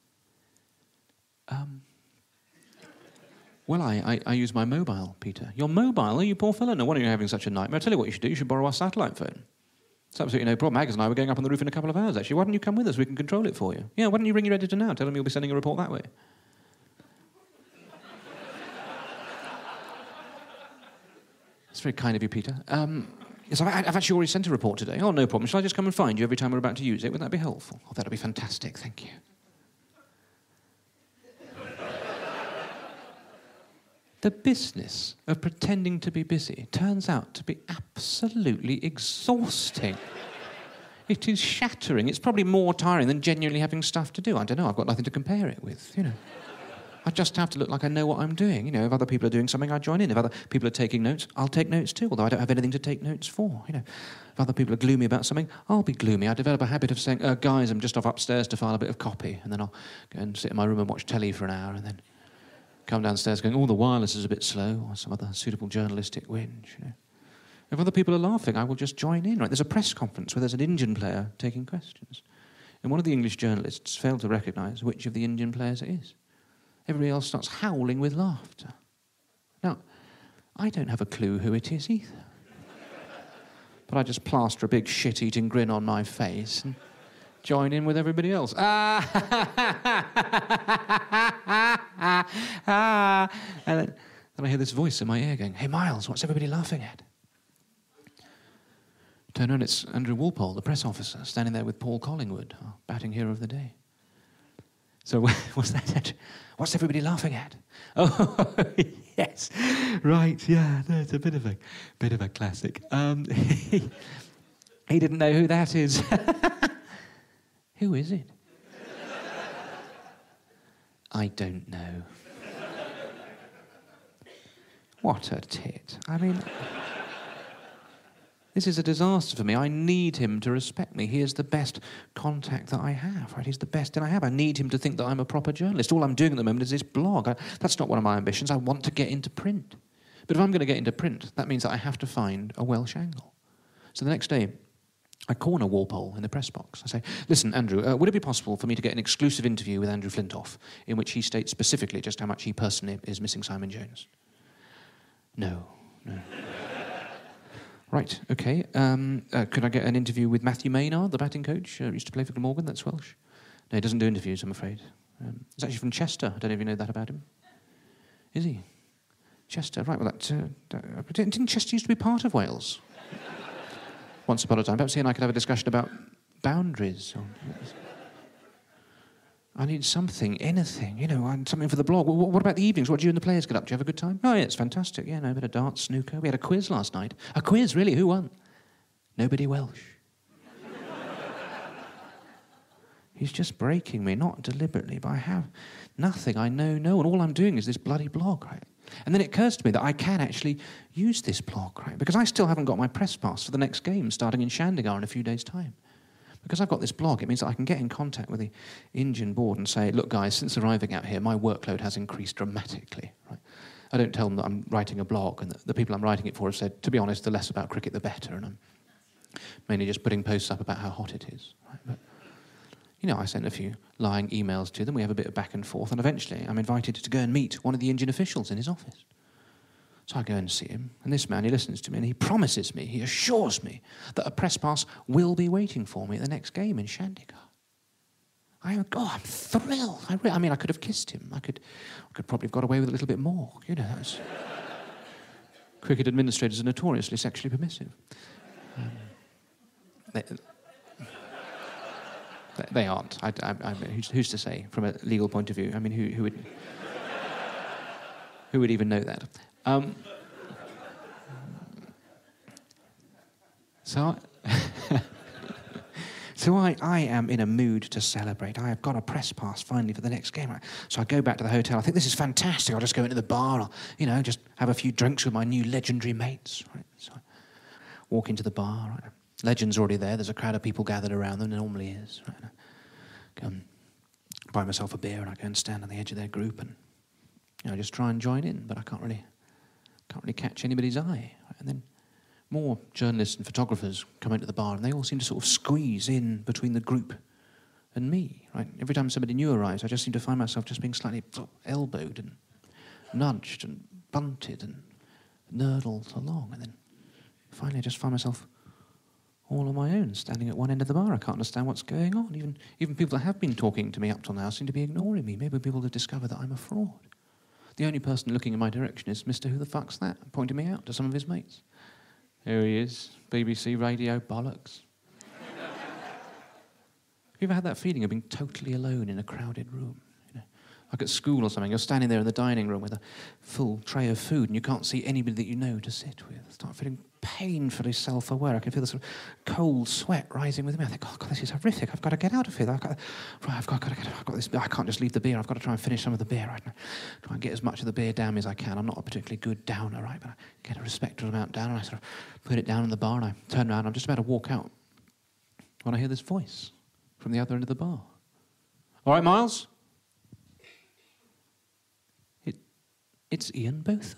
Um, well, I, I, I use my mobile, Peter. Your mobile? Are you poor fellow? No wonder you're having such a nightmare. I'll tell you what you should do. You should borrow our satellite phone. It's absolutely no problem. Agnes and I were going up on the roof in a couple of hours, actually. Why don't you come with us? We can control it for you. Yeah, why don't you ring your editor now? Tell him you'll be sending a report that way. It's very kind of you, Peter. Um... Yes, I've, I've actually already sent a report today. Oh, no problem. Shall I just come and find you every time we're about to use it? Would that be helpful? Oh, that'll be fantastic. Thank you. The business of pretending to be busy turns out to be absolutely exhausting. It is shattering. It's probably more tiring than genuinely having stuff to do. I don't know. I've got nothing to compare it with, you know. I just have to look like I know what I'm doing. You know, if other people are doing something, I join in. If other people are taking notes, I'll take notes too, although I don't have anything to take notes for. You know, if other people are gloomy about something, I'll be gloomy. I develop a habit of saying, uh, guys, I'm just off upstairs to file a bit of copy, and then I'll go and sit in my room and watch telly for an hour, and then come downstairs going, oh, the wireless is a bit slow, or some other suitable journalistic whinge, you know. If other people are laughing, I will just join in. Right? There's a press conference where there's an Indian player taking questions, and one of the English journalists failed to recognise which of the Indian players it is. Everybody else starts howling with laughter. Now, I don't have a clue who it is either. But I just plaster a big shit-eating grin on my face and join in with everybody else. Ah! ah! And then, then I hear this voice in my ear going, hey, Miles, what's everybody laughing at? Turn around, it's Andrew Walpole, the press officer, standing there with Paul Collingwood, our batting hero of the day. So what's that? What's everybody laughing at? Oh, yes. Right, yeah, that's a bit of a bit of a classic. Um, he, he didn't know who that is. Who is it? I don't know. What a tit. I mean... This is a disaster for me. I need him to respect me. He is the best contact that I have, right? He's the best that I have. I need him to think that I'm a proper journalist. All I'm doing at the moment is this blog. I, that's not one of my ambitions. I want to get into print. But if I'm going to get into print, that means that I have to find a Welsh angle. So the next day, I corner Walpole in the press box. I say, listen, Andrew, uh, would it be possible for me to get an exclusive interview with Andrew Flintoff in which he states specifically just how much he personally is missing Simon Jones? No, no. Right, OK. Um, uh, could I get an interview with Matthew Maynard, the batting coach? Uh, used to play for Glamorgan, that's Welsh. No, he doesn't do interviews, I'm afraid. Um, he's actually from Chester. I don't know if you know that about him. Is he? Chester, right, well, that, uh, that- didn't Chester used to be part of Wales? Once upon a time. Perhaps he and I could have a discussion about boundaries. Or, I need something, anything, you know, and something for the blog. Well, what about the evenings? What do you and the players get up? Do you have a good time? Oh, yeah, it's fantastic. Yeah, no, a bit of darts, snooker. We had a quiz last night. A quiz, really? Who won? Nobody Welsh. He's just breaking me, not deliberately, but I have nothing. I know no one. All I'm doing is this bloody blog, right? And then it occurs to me that I can actually use this blog, right? Because I still haven't got my press pass for the next game starting in Chandigarh in a few days' time. Because I've got this blog, it means that I can get in contact with the Indian board and say, look, guys, since arriving out here, my workload has increased dramatically, right? I don't tell them that I'm writing a blog, and the people I'm writing it for have said, to be honest, the less about cricket, the better, and I'm mainly just putting posts up about how hot it is, right? But, you know, I sent a few lying emails to them, we have a bit of back and forth, and eventually I'm invited to go and meet one of the Indian officials in his office. So I go and see him, and this man, he listens to me, and he promises me, he assures me, that a press pass will be waiting for me at the next game in Chandigarh. I, oh, I'm thrilled. I, re- I mean, I could have kissed him. I could, I could probably have got away with a little bit more. You know, that's... Cricket administrators are notoriously sexually permissive. Um, they, they aren't. I, I, I, who's, who's to say, from a legal point of view? I mean, who, who would, who would even know that? Um, so, I, so I, I am in a mood to celebrate. I have got a press pass finally for the next game. So I go back to the hotel. I think this is fantastic. I'll just go into the bar. I'll, you know, just have a few drinks with my new legendary mates. Right? So I walk into the bar. Right? Legend's already there. There's a crowd of people gathered around them. There normally is. Right? I go and buy myself a beer, and I go and stand on the edge of their group, and you know, just try and join in. But I can't really. Can't really catch anybody's eye. And then more journalists and photographers come into the bar, and they all seem to sort of squeeze in between the group and me. Right? Every time somebody new arrives, I just seem to find myself just being slightly sort of elbowed and nudged and bunted and nurdled along. And then finally I just find myself all on my own, standing at one end of the bar. I can't understand what's going on. Even, even people that have been talking to me up till now seem to be ignoring me. Maybe people have discovered that I'm a fraud. The only person looking in my direction is Mister Who the Fuck's That, pointing me out to some of his mates. There he is, B B C Radio bollocks. Have you ever had that feeling of being totally alone in a crowded room? You know, like at school or something, you're standing there in the dining room with a full tray of food and you can't see anybody that you know to sit with. I start feeling painfully self-aware. I can feel the sort of cold sweat rising within me. I think, oh God, this is horrific. I've got to get out of here. I've got, right, I've got, got to get. I've got this. I can't just leave the beer. I've got to try and finish some of the beer. Right? Try and get as much of the beer down as I can. I'm not a particularly good downer, right? But I get a respectable amount down, and I sort of put it down in the bar, and I turn around. I'm just about to walk out when I hear this voice from the other end of the bar. All right, Miles. It, it's Ian Botham.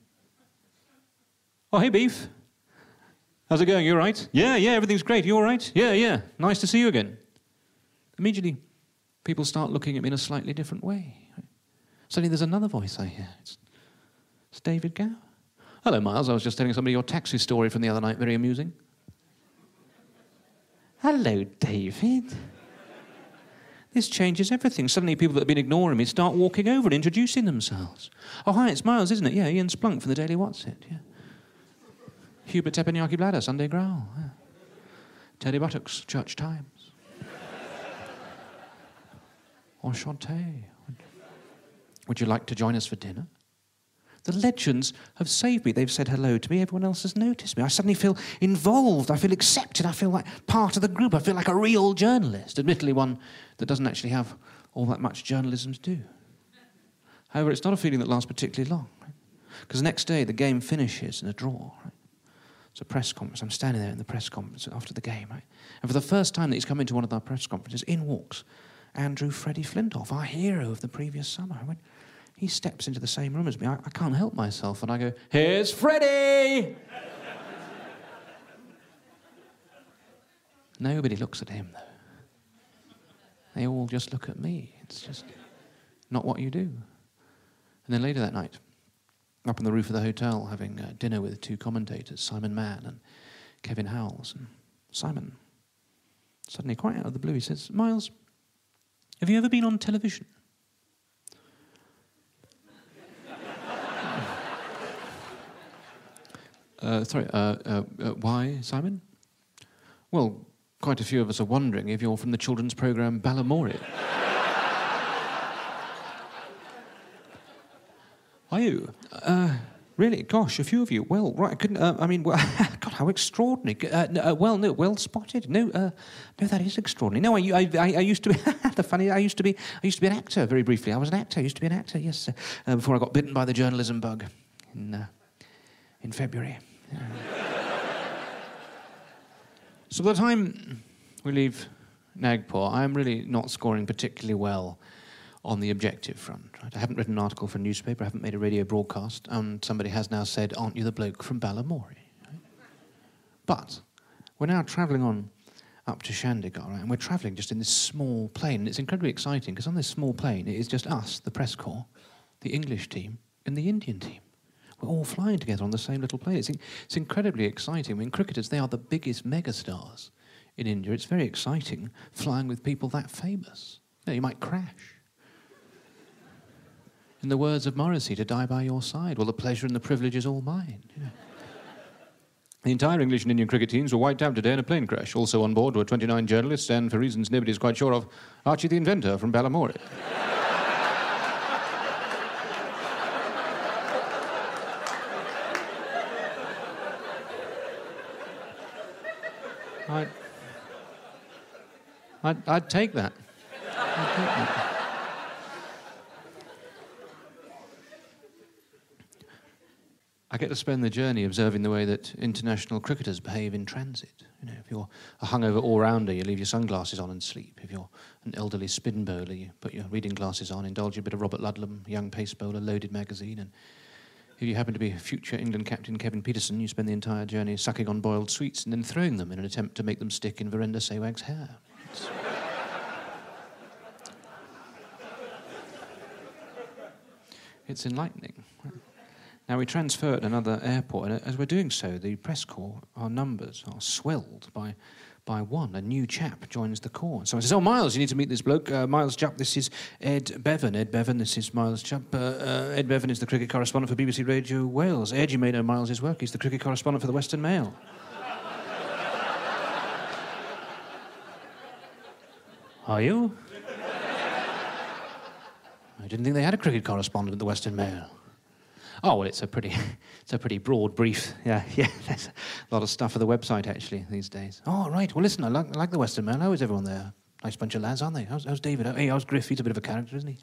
Oh, hey, Beef. How's it going? You all right? Yeah, yeah, everything's great. You all right? Yeah, yeah. Nice to see you again. Immediately, people start looking at me in a slightly different way. Suddenly there's another voice I hear. It's, it's David Gower. Hello, Miles. I was just telling somebody your taxi story from the other night. Very amusing. Hello, David. This changes everything. Suddenly people that have been ignoring me start walking over and introducing themselves. Oh, hi, it's Miles, isn't it? Yeah, Ian Splunk from the Daily What's It. Yeah. Hubert Teppanyaki Bladder, Sunday Growl. Yeah. Teddy Buttocks, Church Times. Enchanté. Would you like to join us for dinner? The legends have saved me. They've said hello to me. Everyone else has noticed me. I suddenly feel involved. I feel accepted. I feel like part of the group. I feel like a real journalist. Admittedly, one that doesn't actually have all that much journalism to do. However, it's not a feeling that lasts particularly long. Because right? the next day, the game finishes in a draw. Right? It's a press conference. I'm standing there in the press conference after the game, right? And for the first time that he's come into one of our press conferences, in walks Andrew Freddie Flintoff, our hero of the previous summer. I went, he steps into the same room as me. I, I can't help myself. And I go, here's Freddie! Nobody looks at him, though. They all just look at me. It's just not what you do. And then later that night, up on the roof of the hotel, having uh, dinner with two commentators, Simon Mann and Kevin Howells. And Simon, suddenly, quite out of the blue, he says, Miles, have you ever been on television? Uh, sorry, uh, uh, uh, why, Simon? Well, quite a few of us are wondering if you're from the children's programme Balamory. Are you? Uh, really? Gosh, a few of you. Well, right, I couldn't... Uh, I mean, well, God, how extraordinary. Uh, no, uh, well, no, well spotted. No, uh, no, that is extraordinary. No, I, I, I, I used to be... the funny... I used to be... I used to be an actor, very briefly. I was an actor. I used to be an actor, yes, uh, before I got bitten by the journalism bug in, uh, in February. Yeah. So by the time we leave Nagpur, I'm really not scoring particularly well on the objective front. Right? I haven't written an article for a newspaper, I haven't made a radio broadcast, and somebody has now said, aren't you the bloke from Balamory? Right? But we're now travelling on up to Chandigarh, right? And we're travelling just in this small plane, and it's incredibly exciting, because on this small plane, it is just us, the press corps, the English team, and the Indian team. We're all flying together on the same little plane. It's, in, it's incredibly exciting. I mean, cricketers, they are the biggest megastars in India. It's very exciting flying with people that famous. You know, you might crash. In the words of Morrissey, to die by your side. Well, the pleasure and the privilege is all mine. You know. The entire English and Indian cricket teams were wiped out today in a plane crash. Also on board were twenty-nine journalists and, for reasons nobody's quite sure of, Archie the Inventor from Balamory. I'd, I'd, I'd take that. I'd take that. I get to spend the journey observing the way that international cricketers behave in transit. You know, if you're a hungover all-rounder, you leave your sunglasses on and sleep. If you're an elderly spin bowler, you put your reading glasses on, indulge a bit of Robert Ludlam, young pace bowler, loaded magazine, and if you happen to be future England captain Kevin Peterson, you spend the entire journey sucking on boiled sweets and then throwing them in an attempt to make them stick in Virender Sehwag's hair. It's, it's enlightening. Now, we transfer at another airport, and as we're doing so, the press corps, our numbers are swelled by by one. A new chap joins the corps. Someone says, oh, Miles, you need to meet this bloke. Uh, Miles Jupp, this is Ed Bevan. Ed Bevan, this is Miles Jupp. Uh, uh, Ed Bevan is the cricket correspondent for B B C Radio Wales. Ed, you may know Miles' work. He's the cricket correspondent for the Western Mail. Are you? I didn't think they had a cricket correspondent at the Western Mail. Oh, well, it's a pretty, it's a pretty broad brief. Yeah, yeah. There's a lot of stuff for the website actually these days. Oh, right. Well, listen, I like, I like the Western Mail. How is everyone there? Nice bunch of lads, aren't they? How's, how's David? Hey, how's Griff? He's a bit of a character, isn't he?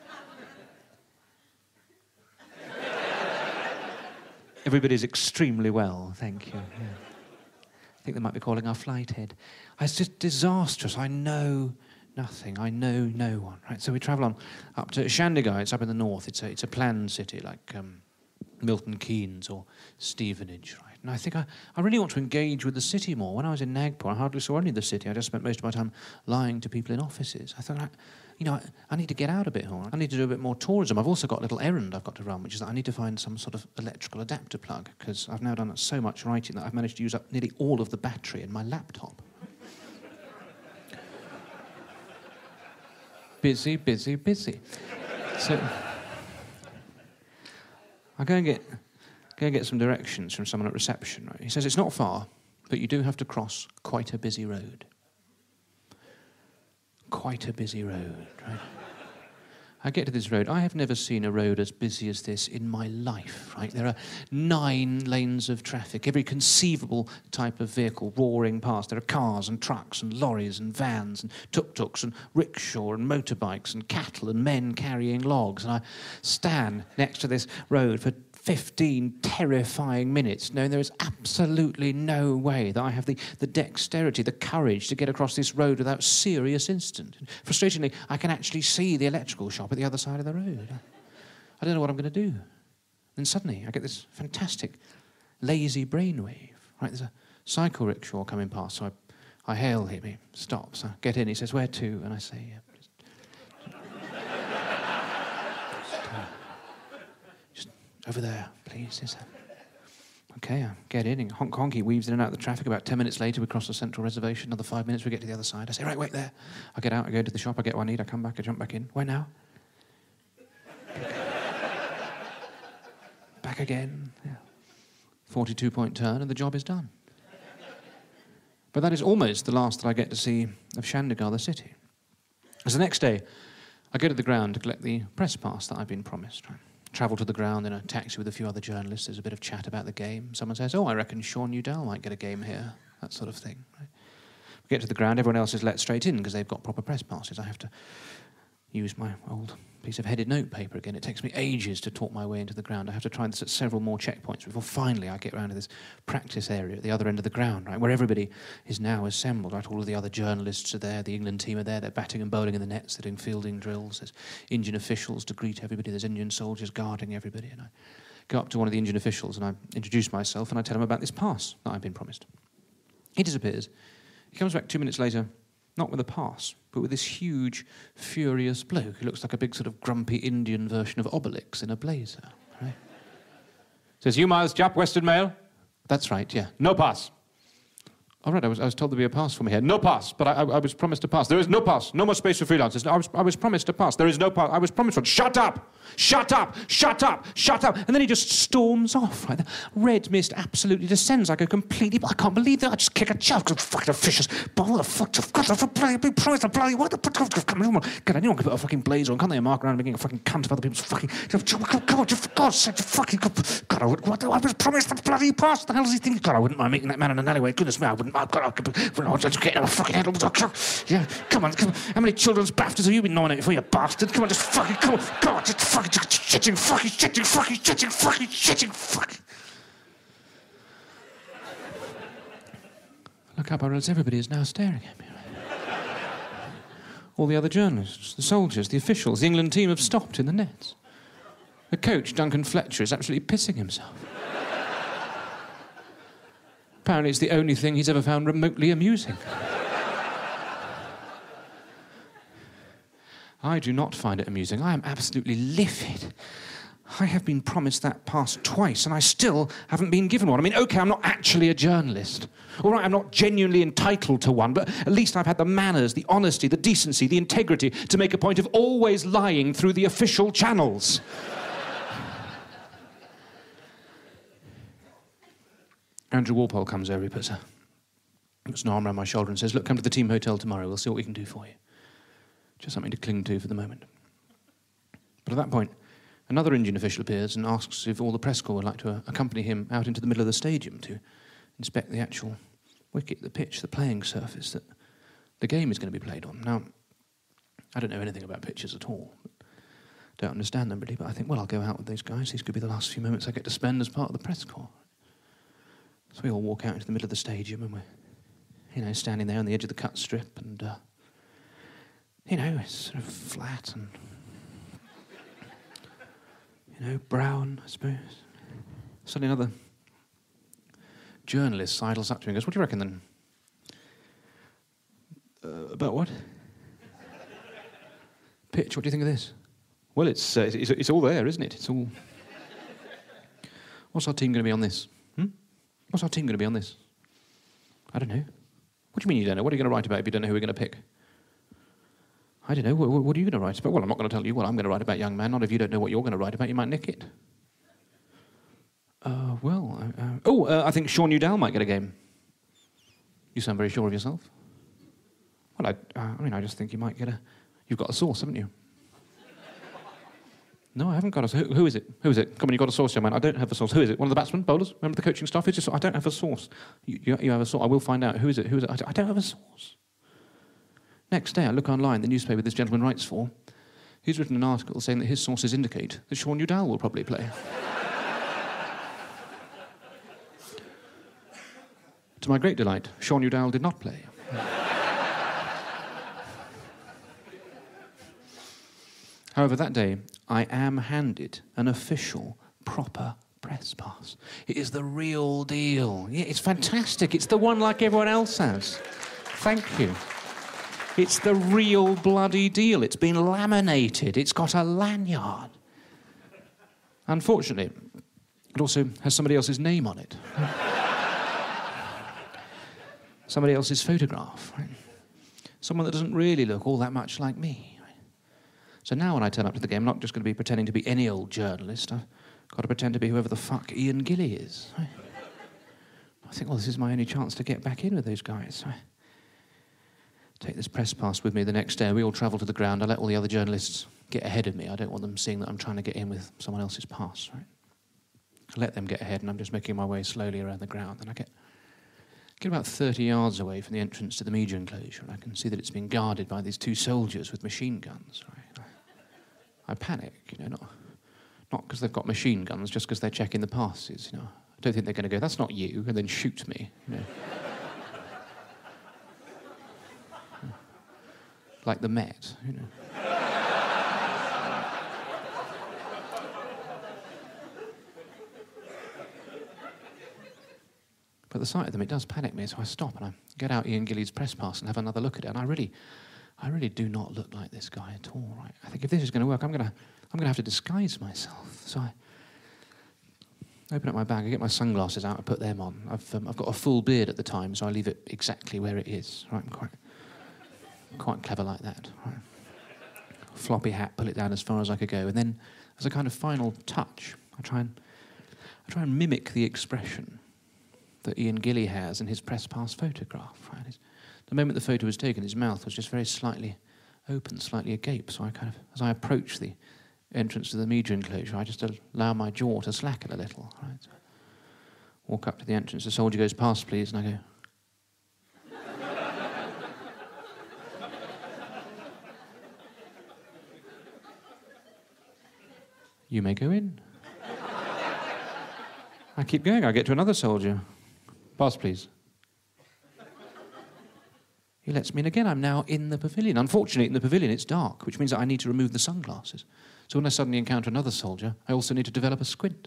Everybody's extremely well, thank you. Yeah. I think they might be calling our flight head. It's just disastrous. I know nothing. I know no one. Right. So we travel on up to Chandigarh. It's up in the north. It's a it's a planned city like um, Milton Keynes or Stevenage. Right. And I think I, I really want to engage with the city more. When I was in Nagpur, I hardly saw any of the city. I just spent most of my time lying to people in offices. I thought, I, you know, I, I need to get out a bit more. I need to do a bit more tourism. I've also got a little errand I've got to run, which is that I need to find some sort of electrical adapter plug because I've now done so much writing that I've managed to use up nearly all of the battery in my laptop. Busy, busy, busy. So I go and get go and get some directions from someone at reception. Right? He says it's not far, but you do have to cross quite a busy road. Quite a busy road, right? I get to this road. I have never seen a road as busy as this in my life, right? There are nine lanes of traffic, every conceivable type of vehicle roaring past. There are cars and trucks and lorries and vans and tuk-tuks and rickshaw and motorbikes and cattle and men carrying logs. And I stand next to this road for fifteen terrifying minutes, knowing there is absolutely no way that I have the, the dexterity, the courage to get across this road without serious incident. Frustratingly, I can actually see the electrical shop at the other side of the road. I don't know what I'm going to do. Then suddenly, I get this fantastic lazy brainwave. Right, there's a cycle rickshaw coming past, so I, I hail him. He stops. I get in. He says, "Where to?" And I say, yeah, just, just, uh, just over there, please. Is that? Okay, I get in, and honk honk, he weaves in and out of the traffic. About ten minutes later, we cross the central reservation. Another five minutes, we get to the other side. I say, right, wait there. I get out, I go to the shop, I get what I need, I come back, I jump back in. Where now? Back again. Yeah. forty-two point turn, and the job is done. But that is almost the last that I get to see of Chandigarh, the city. As the next day, I go to the ground to collect the press pass that I've been promised. Right? Travel to the ground in a taxi with a few other journalists. There's a bit of chat about the game. Someone says, oh, I reckon Sean Udall might get a game here. That sort of thing. Right? We get to the ground, everyone else is let straight in because they've got proper press passes. I have to use my old piece of headed notepaper again. It takes me ages to talk my way into the ground. I have to try this at several more checkpoints before finally I get around to this practice area at the other end of the ground, right, where everybody is now assembled. Right, all of the other journalists are there, the England team are there, they're batting and bowling in the nets, they're doing fielding drills, there's Indian officials to greet everybody, there's Indian soldiers guarding everybody, and I go up to one of the Indian officials and I introduce myself and I tell him about this pass that I've been promised. He disappears. He comes back two minutes later, not with a pass, but with this huge, furious bloke who looks like a big sort of grumpy Indian version of Obelix in a blazer. Right? Says, you Miles Japp, Western Mail? That's right, yeah. No pass. All right, I was, I was told there'd be a pass for me here. No pass, but I, I, I was promised a pass. There is no pass. No more space for freelancers. I was, I was promised a pass. There is no pass. I was promised one. Shut up! Shut up! Shut up! Shut up! And then he just storms off. Right? The red mist absolutely descends. I go completely... I can't believe that. I just kick a chair. Fucking officials. But what the fuck? God, for bloody big price. The bloody... What the... Come on. Can anyone put a fucking blazer on? Can't they mark around making a fucking cunt of other people's fucking... Come on, for God's sake, fucking... God, I, would, what, I was promised the bloody pass. What the hell does he think? God, I wouldn't mind meeting that man in an alleyway. Goodness me, I wouldn't mind. God, I could... I'll just get a fucking head. Yeah, come on, come on. How many children's BAFTAs have you been nominated for, you bastard? Come on, just fucking... Come on, come on, just fucking... Just shitting, fucking, shitting, fucking, shitting, fucking, shitting, fucking... Look up, I realise everybody is now staring at me. All the other journalists, the soldiers, the officials, the England team have stopped in the nets. The coach, Duncan Fletcher, is absolutely pissing himself. Apparently it's the only thing he's ever found remotely amusing. I do not find it amusing. I am absolutely livid. I have been promised that pass twice, and I still haven't been given one. I mean, OK, I'm not actually a journalist. All right, I'm not genuinely entitled to one, but at least I've had the manners, the honesty, the decency, the integrity to make a point of always lying through the official channels. Andrew Walpole comes over, he puts, a, puts an arm around my shoulder and says, look, come to the team hotel tomorrow, we'll see what we can do for you. Just something to cling to for the moment. But at that point, another Indian official appears and asks if all the press corps would like to uh, accompany him out into the middle of the stadium to inspect the actual wicket, the pitch, the playing surface that the game is going to be played on. Now, I don't know anything about pitches at all. Don't understand them really, but I think, well, I'll go out with those guys. These could be the last few moments I get to spend as part of the press corps. So we all walk out into the middle of the stadium and we're, you know, standing there on the edge of the cut strip and, uh, you know, it's sort of flat and, you know, brown, I suppose. Suddenly another journalist sidles up to me and goes, what do you reckon then? Uh, about what? Pitch, what do you think of this? Well, it's, uh, it's, it's all there, isn't it? It's all... What's our team going to be on this? Hmm? What's our team going to be on this? I don't know. What do you mean you don't know? What are you going to write about if you don't know who we're going to pick? I don't know. What, what are you going to write about? Well, I'm not going to tell you what I'm going to write about, young man. Not if you don't know what you're going to write about. You might nick it. Uh, well... Uh, uh, oh, uh, I think Sean Udall might get a game. You sound very sure of yourself. Well, I, uh, I mean, I just think you might get a... You've got a source, haven't you? No, I haven't got a... Who, who is it? Who is it? Come on, you've got a source, young man. I don't have a source. Who is it? One of the batsmen? Bowlers? Remember the coaching staff? Who's your source? I don't have a source. You, you, you have a source. I will find out. Who is it? Who is it? I don't, I don't have a source. Next day, I look online, the newspaper this gentleman writes for. He's written an article saying that his sources indicate that Sean Udall will probably play. To my great delight, Sean Udall did not play. However, that day, I am handed an official, proper press pass. It is the real deal. Yeah, it's fantastic. It's the one like everyone else has. Thank you. It's the real bloody deal. It's been laminated. It's got a lanyard. Unfortunately, it also has somebody else's name on it. Somebody else's photograph. Right? Someone that doesn't really look all that much like me. So now when I turn up to the game, I'm not just going to be pretending to be any old journalist. I've got to pretend to be whoever the fuck Ian Gilly is. Right? I think, well, this is my only chance to get back in with those guys. So I take this press pass with me the next day. We all travel to the ground. I let all the other journalists get ahead of me. I don't want them seeing that I'm trying to get in with someone else's pass, right? I let them get ahead, and I'm just making my way slowly around the ground. And I get get about thirty yards away from the entrance to the media enclosure, and I can see that it's been guarded by these two soldiers with machine guns, right? I, I panic, you know, not not because they've got machine guns, just because they're checking the passes, you know. I don't think they're going to go, that's not you, and then shoot me, you know. Like the Met, you know. But the sight of them, it does panic me, so I stop and I get out Ian Gillies' press pass and have another look at it. And I really, I really do not look like this guy at all, right? I think if this is going to work, I'm going to, I'm going to have to disguise myself. So I open up my bag, I get my sunglasses out, I put them on. I've, um, I've got a full beard at the time, so I leave it exactly where it is. Right? I'm quite, quite clever like that. Right? Floppy hat, pull it down as far as I could go, and then as a kind of final touch, I try and, I try and mimic the expression that Ian Gillie has in his press pass photograph. Right? His, the moment the photo was taken, his mouth was just very slightly open, slightly agape. So I kind of, as I approach the entrance to the media enclosure, I just allow my jaw to slacken a little. Right? So I walk up to the entrance. The soldier goes, "Pass, please," and I go, "You may go in." I keep going. I get to another soldier. "Pass, please." He lets me in again. I'm now in the pavilion. Unfortunately, in the pavilion, it's dark, which means that I need to remove the sunglasses. So when I suddenly encounter another soldier, I also need to develop a squint.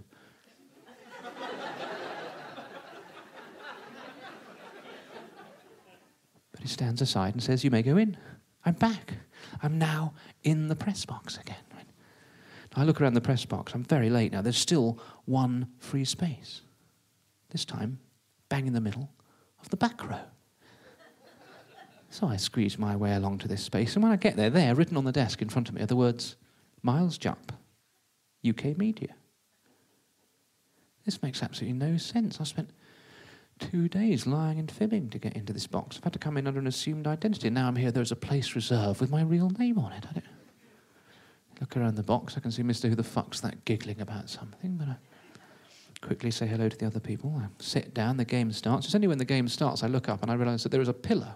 But he stands aside and says, "You may go in." I'm back. I'm now in the press box again. Right? I look around the press box. I'm very late now. There's still one free space. This time, bang in the middle of the back row. So I squeeze my way along to this space, and when I get there, there, written on the desk in front of me, are the words, "Miles Jupp, U K Media." This makes absolutely no sense. I spent two days lying and fibbing to get into this box. I've had to come in under an assumed identity. Now I'm here, there's a place reserved with my real name on it. I don't look around the box, I can see Mister Who the Fuck's that giggling about something, but I quickly say hello to the other people. I sit down, the game starts. It's only when the game starts I look up and I realise that there is a pillar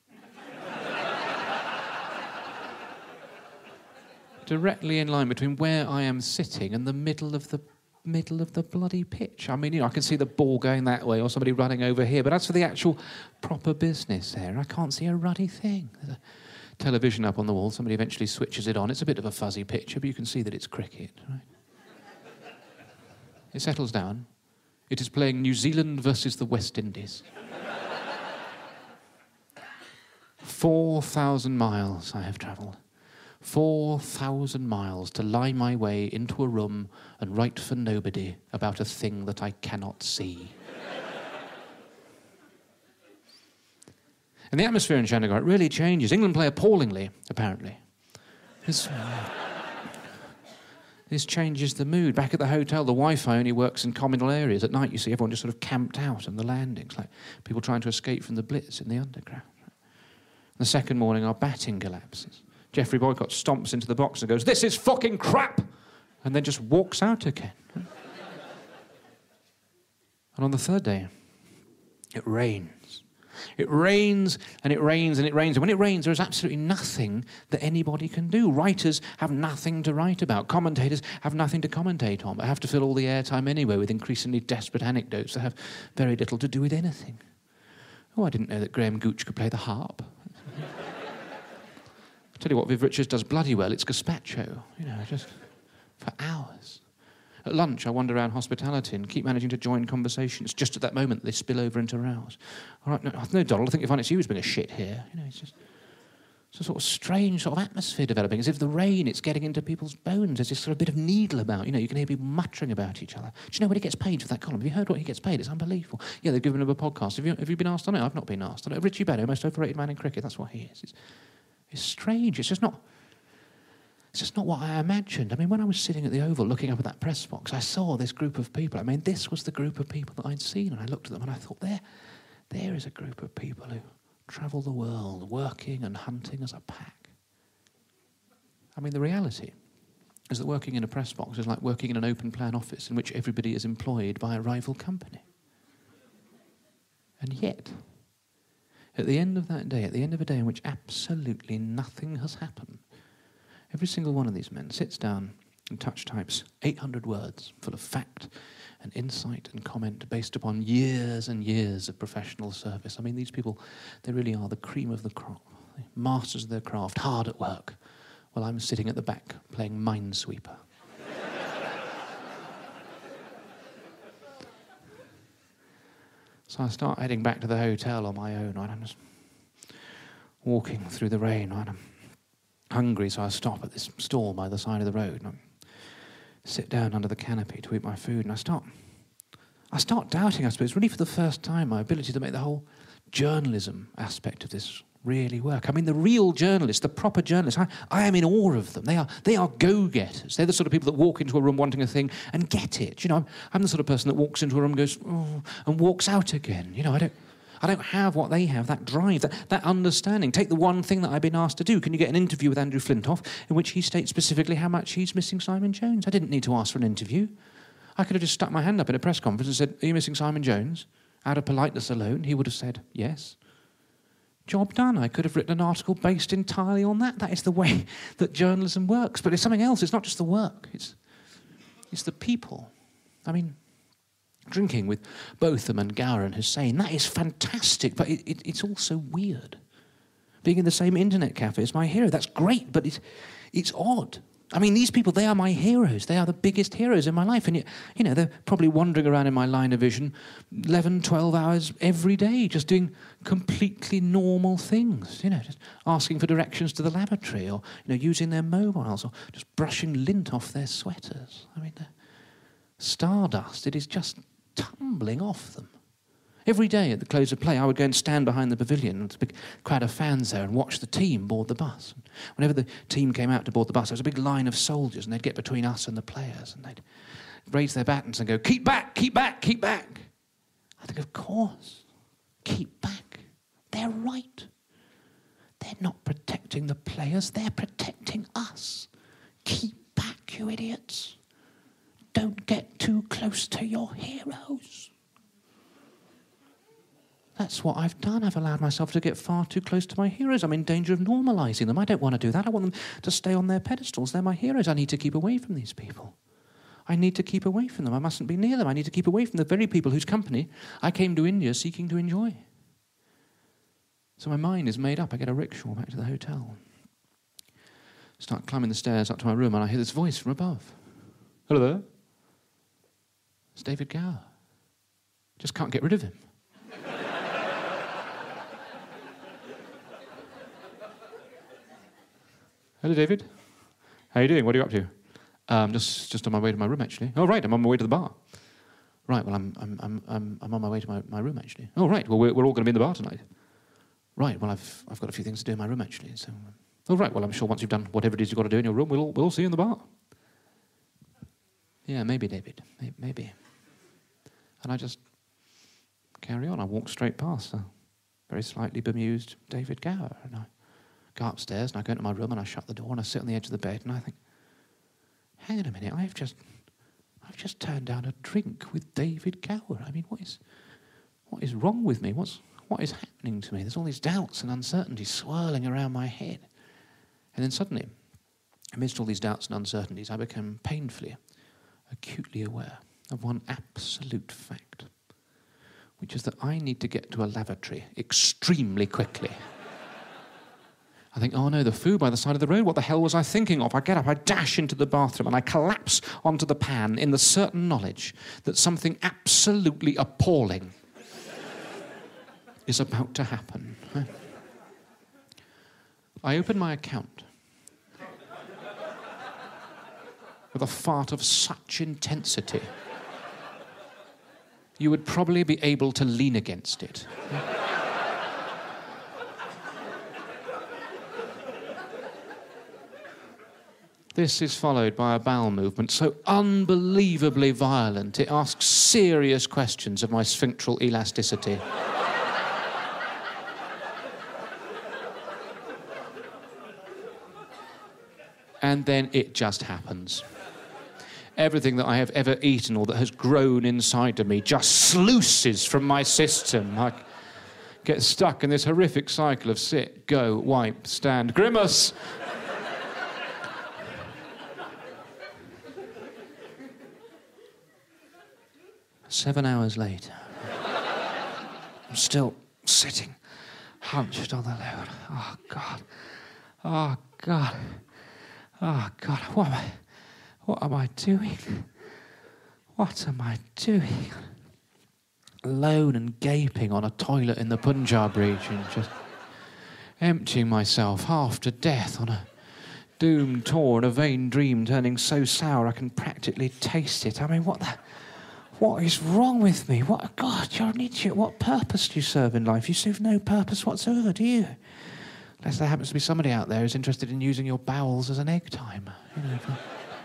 directly in line between where I am sitting and the middle of the middle of the bloody pitch. I mean, you know, I can see the ball going that way or somebody running over here, but as for the actual proper business there, I can't see a ruddy thing. There's a television up on the wall. Somebody eventually switches it on. It's a bit of a fuzzy picture, but you can see that it's cricket, right? It settles down. It is playing New Zealand versus the West Indies. Four thousand miles I have travelled. Four thousand miles to lie my way into a room and write for nobody about a thing that I cannot see. And the atmosphere in Chandigarh, it really changes. England play appallingly, apparently. This, this changes the mood. Back at the hotel, the Wi-Fi only works in communal areas. At night, you see everyone just sort of camped out on the landings, like people trying to escape from the Blitz in the underground. The second morning, our batting collapses. Geoffrey Boycott stomps into the box and goes, "This is fucking crap!" and then just walks out again. And on the third day, it rains. It rains and it rains and it rains. And when it rains, there is absolutely nothing that anybody can do. Writers have nothing to write about. Commentators have nothing to commentate on, but have to fill all the airtime anyway with increasingly desperate anecdotes that have very little to do with anything. Oh, I didn't know that Graham Gooch could play the harp. Tell you what, Viv Richards does bloody well. It's gazpacho, you know, just for hours. At lunch, I wander around hospitality and keep managing to join conversations. Just at that moment, they spill over into rows. All right, no, no, Donald, I think you'll find it's you who's been a shit here. You know, it's just it's a sort of strange sort of atmosphere developing, as if the rain, it's getting into people's bones. There's this sort of bit of needle about, you know, you can hear people muttering about each other. Do you know what he gets paid for that column? Have you heard what he gets paid? It's unbelievable. Yeah, they've given him a podcast. Have you, have you been asked on it? I've not been asked on it. Richie Benaud, most overrated man in cricket, that's what he is. It's, It's strange. It's just not... It's just not what I imagined. I mean, when I was sitting at the Oval looking up at that press box, I saw this group of people. I mean, this was the group of people that I'd seen, and I looked at them and I thought, there, there is a group of people who travel the world working and hunting as a pack. I mean, the reality is that working in a press box is like working in an open plan office in which everybody is employed by a rival company. And yet, at the end of that day, at the end of a day in which absolutely nothing has happened, every single one of these men sits down and touch types eight hundred words full of fact and insight and comment based upon years and years of professional service. I mean, these people, they really are the cream of the crop, masters of their craft, hard at work, while I'm sitting at the back playing Minesweeper. So I start heading back to the hotel on my own, right? I'm just walking through the rain, right? I'm hungry, so I stop at this stall by the side of the road, and I sit down under the canopy to eat my food, and I start, I start doubting, I suppose, really for the first time, my ability to make the whole journalism aspect of this really work. I mean, the real journalists, the proper journalists, I, I am in awe of them. They are they are go-getters. They're the sort of people that walk into a room wanting a thing and get it. You know, I'm, I'm the sort of person that walks into a room and goes, oh, and walks out again. You know, I don't I don't have what they have, that drive, that, that understanding. Take the one thing that I've been asked to do. Can you get an interview with Andrew Flintoff in which he states specifically how much he's missing Simon Jones? I didn't need to ask for an interview. I could have just stuck my hand up in a press conference and said, are you missing Simon Jones? Out of politeness alone, he would have said, yes. Job done. I could have written an article based entirely on that. That is the way that journalism works. But it's something else. It's not just the work. It's, it's the people. I mean, drinking with Botham and Gower and Hussein, that is fantastic, but it, it, it's also weird. Being in the same internet cafe as my hero, that's great, but it's, it's odd. I mean, these people, they are my heroes. They are the biggest heroes in my life. And, yet, you know, they're probably wandering around in my line of vision eleven, twelve hours every day, just doing completely normal things, you know, just asking for directions to the laboratory or, you know, using their mobiles or just brushing lint off their sweaters. I mean, stardust, it is just tumbling off them. Every day at the close of play, I would go and stand behind the pavilion with a big crowd of fans there and watch the team board the bus. Whenever the team came out to board the bus, there was a big line of soldiers, and they'd get between us and the players, and they'd raise their batons and go, keep back, keep back, keep back. I think, of course, keep back. They're right. They're not protecting the players, they're protecting us. Keep back, you idiots. Don't get too close to your heroes. That's what I've done. I've allowed myself to get far too close to my heroes. I'm in danger of normalising them. I don't want to do that. I want them to stay on their pedestals. They're my heroes. I need to keep away from these people. I need to keep away from them. I mustn't be near them. I need to keep away from the very people whose company I came to India seeking to enjoy. So my mind is made up. I get a rickshaw back to the hotel. Start climbing the stairs up to my room, and I hear this voice from above. Hello there. It's David Gower. Just can't get rid of him. Hello, David. How are you doing? What are you up to? Um, just, just on my way to my room, actually. Oh, right, I'm on my way to the bar. Right, well, I'm, I'm, I'm, I'm, I'm on my way to my, my room, actually. Oh, right, well, we're, we're all going to be in the bar tonight. Right, well, I've, I've got a few things to do in my room, actually. So, oh, right, well, I'm sure once you've done whatever it is you've got to do in your room, we'll, we'll see you in the bar. Yeah, maybe, David, maybe. And I just carry on. I walk straight past a very slightly bemused David Gower, and I go upstairs and I go into my room and I shut the door and I sit on the edge of the bed and I think, hang on a minute, I've just I've just turned down a drink with David Gower. I mean, what is what is wrong with me? What's what is happening to me? There's all these doubts and uncertainties swirling around my head. And then suddenly, amidst all these doubts and uncertainties, I become painfully, acutely aware of one absolute fact, which is that I need to get to a lavatory extremely quickly. I think, oh no, the foo by the side of the road, what the hell was I thinking of? I get up, I dash into the bathroom and I collapse onto the pan in the certain knowledge that something absolutely appalling is about to happen. I open my account with a fart of such intensity, you would probably be able to lean against it. This is followed by a bowel movement so unbelievably violent, it asks serious questions of my sphincteral elasticity. And then it just happens. Everything that I have ever eaten or that has grown inside of me just sluices from my system. I get stuck in this horrific cycle of sit, go, wipe, stand, grimace. Seven hours later, I'm still sitting, hunched on the load. Oh, God. Oh, God. Oh, God. What am I, what am I doing? What am I doing? Alone and gaping on a toilet in the Punjab region, just emptying myself half to death on a doomed tour and a vain dream turning so sour I can practically taste it. I mean, what the... What is wrong with me? What, God, you're an idiot. What purpose do you serve in life? You serve no purpose whatsoever, do you? Unless there happens to be somebody out there who's interested in using your bowels as an egg timer, you know, for,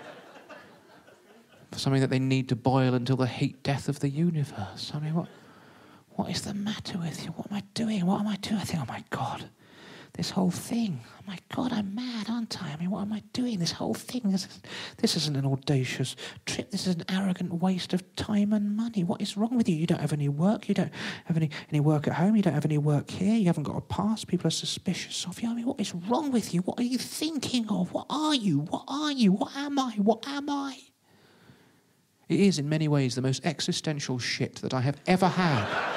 for something that they need to boil until the heat death of the universe. I mean, what, what is the matter with you? What am I doing? What am I doing? I think, oh, my God, this whole thing. Oh, my God, I'm mad, aren't I? I mean, what am I doing? This whole thing. This, is, this isn't an audacious trip. This is an arrogant waste of time and money. What is wrong with you? You don't have any work. You don't have any, any work at home. You don't have any work here. You haven't got a pass. People are suspicious of you. I mean, what is wrong with you? What are you thinking of? What are you? What are you? What am I? What am I? It is, in many ways, the most existential shit that I have ever had.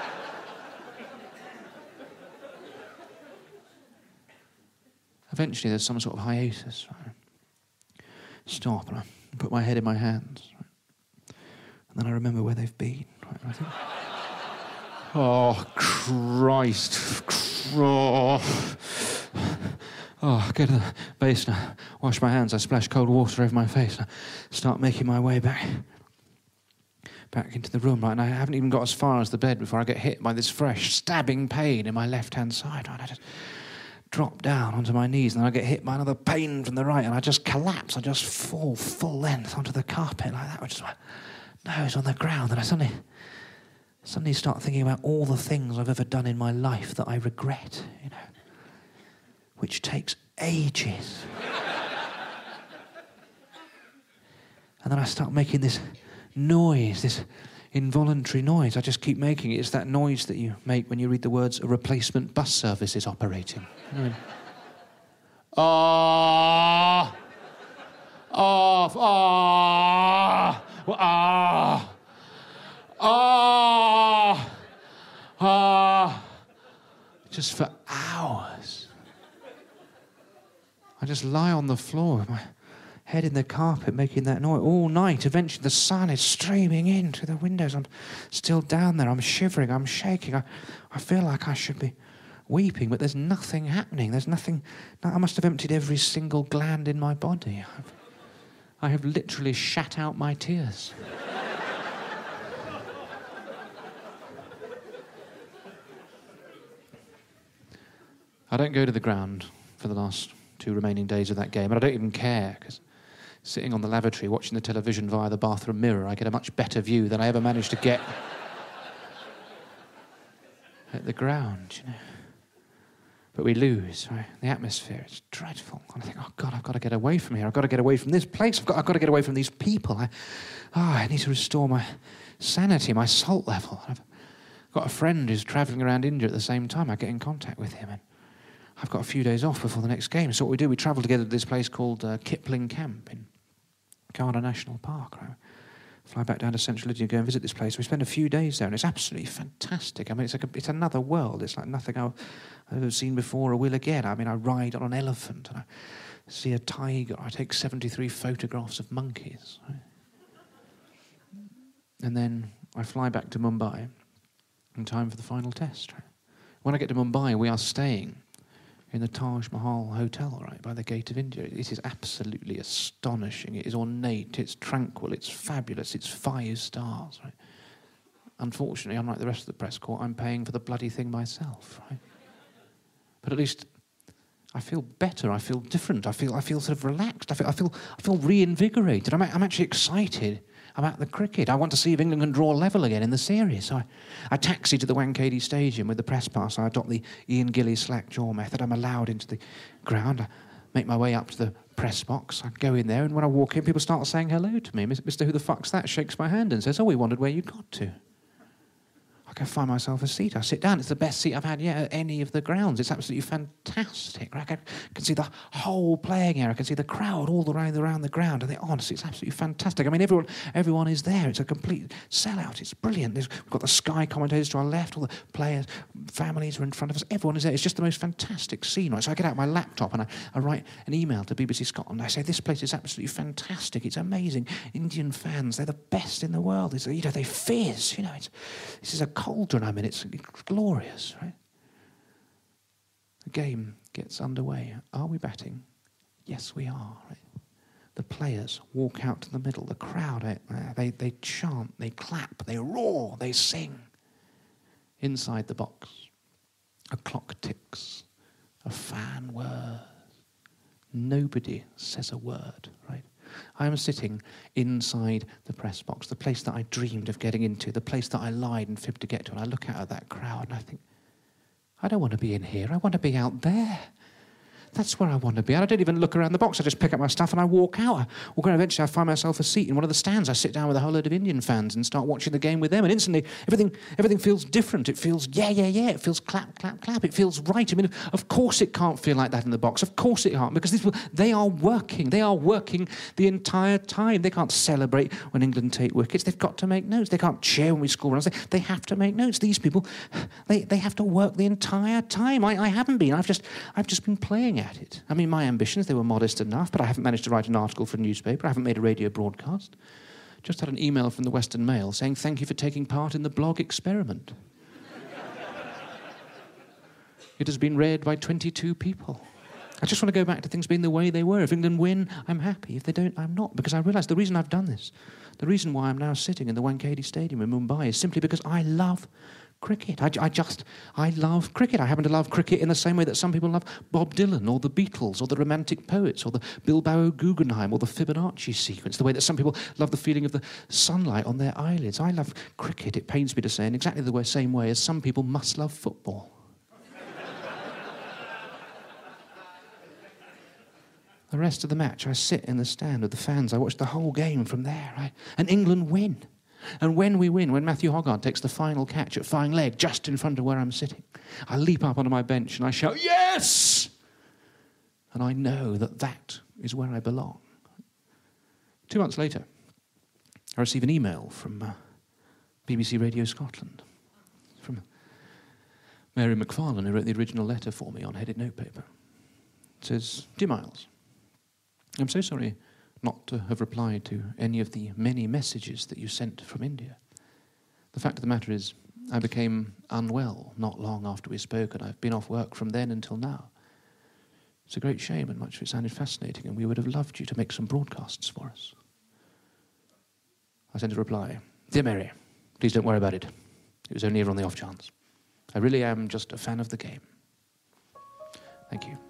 Eventually, there's some sort of hiatus. Right? Stop, and I put my head in my hands. Right? And then I remember where they've been. Right? I think, oh, Christ. Oh. oh, I go to the basin, I wash my hands, I splash cold water over my face, and I start making my way back back into the room. Right? And I haven't even got as far as the bed before I get hit by this fresh, stabbing pain in my left-hand side. Right? I just drop down onto my knees, and then I get hit by another pain from the right, and I just collapse. I just fall full length onto the carpet like that, with just my nose on the ground, and I suddenly, suddenly start thinking about all the things I've ever done in my life that I regret, you know, which takes ages. And then I start making this noise, this involuntary noise. I just keep making it. It's that noise that you make when you read the words, a replacement bus service is operating. I mean, ah, ah, ah, ah, ah, ah, just for hours. I just lie on the floor with my head in the carpet making that noise all night. Eventually the sun is streaming in through the windows. I'm still down there. I'm shivering. I'm shaking. I, I feel like I should be weeping, but there's nothing happening. There's nothing. I must have emptied every single gland in my body. I've, I have literally shat out my tears. I don't go to the ground for the last two remaining days of that game, and I don't even care, because sitting on the lavatory watching the television via the bathroom mirror, I get a much better view than I ever managed to get at the ground, you know. But we lose, right? The atmosphere, it's dreadful. And I think, oh, God, I've got to get away from here. I've got to get away from this place. I've got, I've got to get away from these people. I, oh, I need to restore my sanity, my salt level. I've got a friend who's travelling around India at the same time. I get in contact with him, and I've got a few days off before the next game. So what we do, we travel together to this place called uh, Kipling Camp in Garda National Park. Right? Fly back down to Central India, go and visit this place. We spend a few days there, and it's absolutely fantastic. I mean, it's like a, it's another world. It's like nothing I've ever seen before or will again. I mean, I ride on an elephant, and I see a tiger. I take seventy-three photographs of monkeys. Right? And then I fly back to Mumbai in time for the final test. Right? When I get to Mumbai, we are staying in the Taj Mahal Hotel, right, by the Gate of India. It is absolutely astonishing. It is ornate, it's tranquil, it's fabulous, it's five stars, right? Unfortunately, unlike the rest of the press corps, I'm paying for the bloody thing myself, right? But at least I feel better. I feel different. I feel I feel sort of relaxed. I feel I feel I feel reinvigorated. I'm I'm actually excited about the cricket. I want to see if England can draw level again in the series. So I, I taxi to the Wankhede Stadium with the press pass. I adopt the Ian Gillies slack jaw method. I'm allowed into the ground. I make my way up to the press box. I go in there, and when I walk in, people start saying hello to me. Mister Who the fuck's that? Shakes my hand and says, "Oh, we wondered where you got to." I go find myself a seat. I sit down. It's the best seat I've had yet at any of the grounds. It's absolutely fantastic. I can, can see the whole playing area. I can see the crowd all around, around the ground. And they, honestly, it's absolutely fantastic. I mean, everyone everyone is there. It's a complete sellout. It's brilliant. There's, we've got the Sky commentators to our left. All the players, families are in front of us. Everyone is there. It's just the most fantastic scene. Right? So I get out my laptop and I, I write an email to B B C Scotland. I say, this place is absolutely fantastic. It's amazing. Indian fans, they're the best in the world. It's, you know, they fierce. You know, it's, this is a cauldron I'm in. It's glorious, right? The game gets underway. Are we batting? Yes, we are. Right? The players walk out to the middle. The crowd, uh, they, they chant, they clap, they roar, they sing. Inside the box, a clock ticks, a fan whirs. Nobody says a word, right? I am sitting inside the press box, the place that I dreamed of getting into, the place that I lied and fibbed to get to, and I look out at that crowd and I think, I don't want to be in here, I want to be out there. That's where I want to be. I don't even look around the box. I just pick up my stuff and I walk out. I walk around. Eventually, I find myself a seat in one of the stands. I sit down with a whole load of Indian fans and start watching the game with them. And instantly, everything everything feels different. It feels, yeah, yeah, yeah. It feels clap, clap, clap. It feels right. I mean, of course it can't feel like that in the box. Of course it can't, because these people, they are working. They are working the entire time. They can't celebrate when England take wickets. They've got to make notes. They can't cheer when we score runs. They, they have to make notes. These people, they, they have to work the entire time. I, I haven't been. I've just I've just been playing at it. I mean, my ambitions, they were modest enough, but I haven't managed to write an article for a newspaper. I haven't made a radio broadcast. Just had an email from the Western Mail saying, thank you for taking part in the blog experiment. It has been read by twenty-two people. I just want to go back to things being the way they were. If England win, I'm happy. If they don't, I'm not. Because I realise the reason I've done this, the reason why I'm now sitting in the Wankhede Stadium in Mumbai is simply because I love cricket. I, I just, I love cricket. I happen to love cricket in the same way that some people love Bob Dylan or the Beatles or the Romantic Poets or the Bilbao Guggenheim or the Fibonacci sequence, the way that some people love the feeling of the sunlight on their eyelids. I love cricket, it pains me to say, in exactly the way, same way as some people must love football. The rest of the match, I sit in the stand with the fans. I watch the whole game from there, right? And England win. And when we win, when Matthew Hoggard takes the final catch at fine leg just in front of where I'm sitting, I leap up onto my bench and I shout, yes! And I know that that is where I belong. Two months later, I receive an email from uh, B B C Radio Scotland, from Mary McFarlane, who wrote the original letter for me on headed notepaper. It says, Dear Miles, I'm so sorry not to have replied to any of the many messages that you sent from India. The fact of the matter is, I became unwell not long after we spoke, and I've been off work from then until now. It's a great shame, and much of it sounded fascinating, and we would have loved you to make some broadcasts for us. I sent a reply, Dear Mary, please don't worry about it. It was only ever on the off chance. I really am just a fan of the game. Thank you.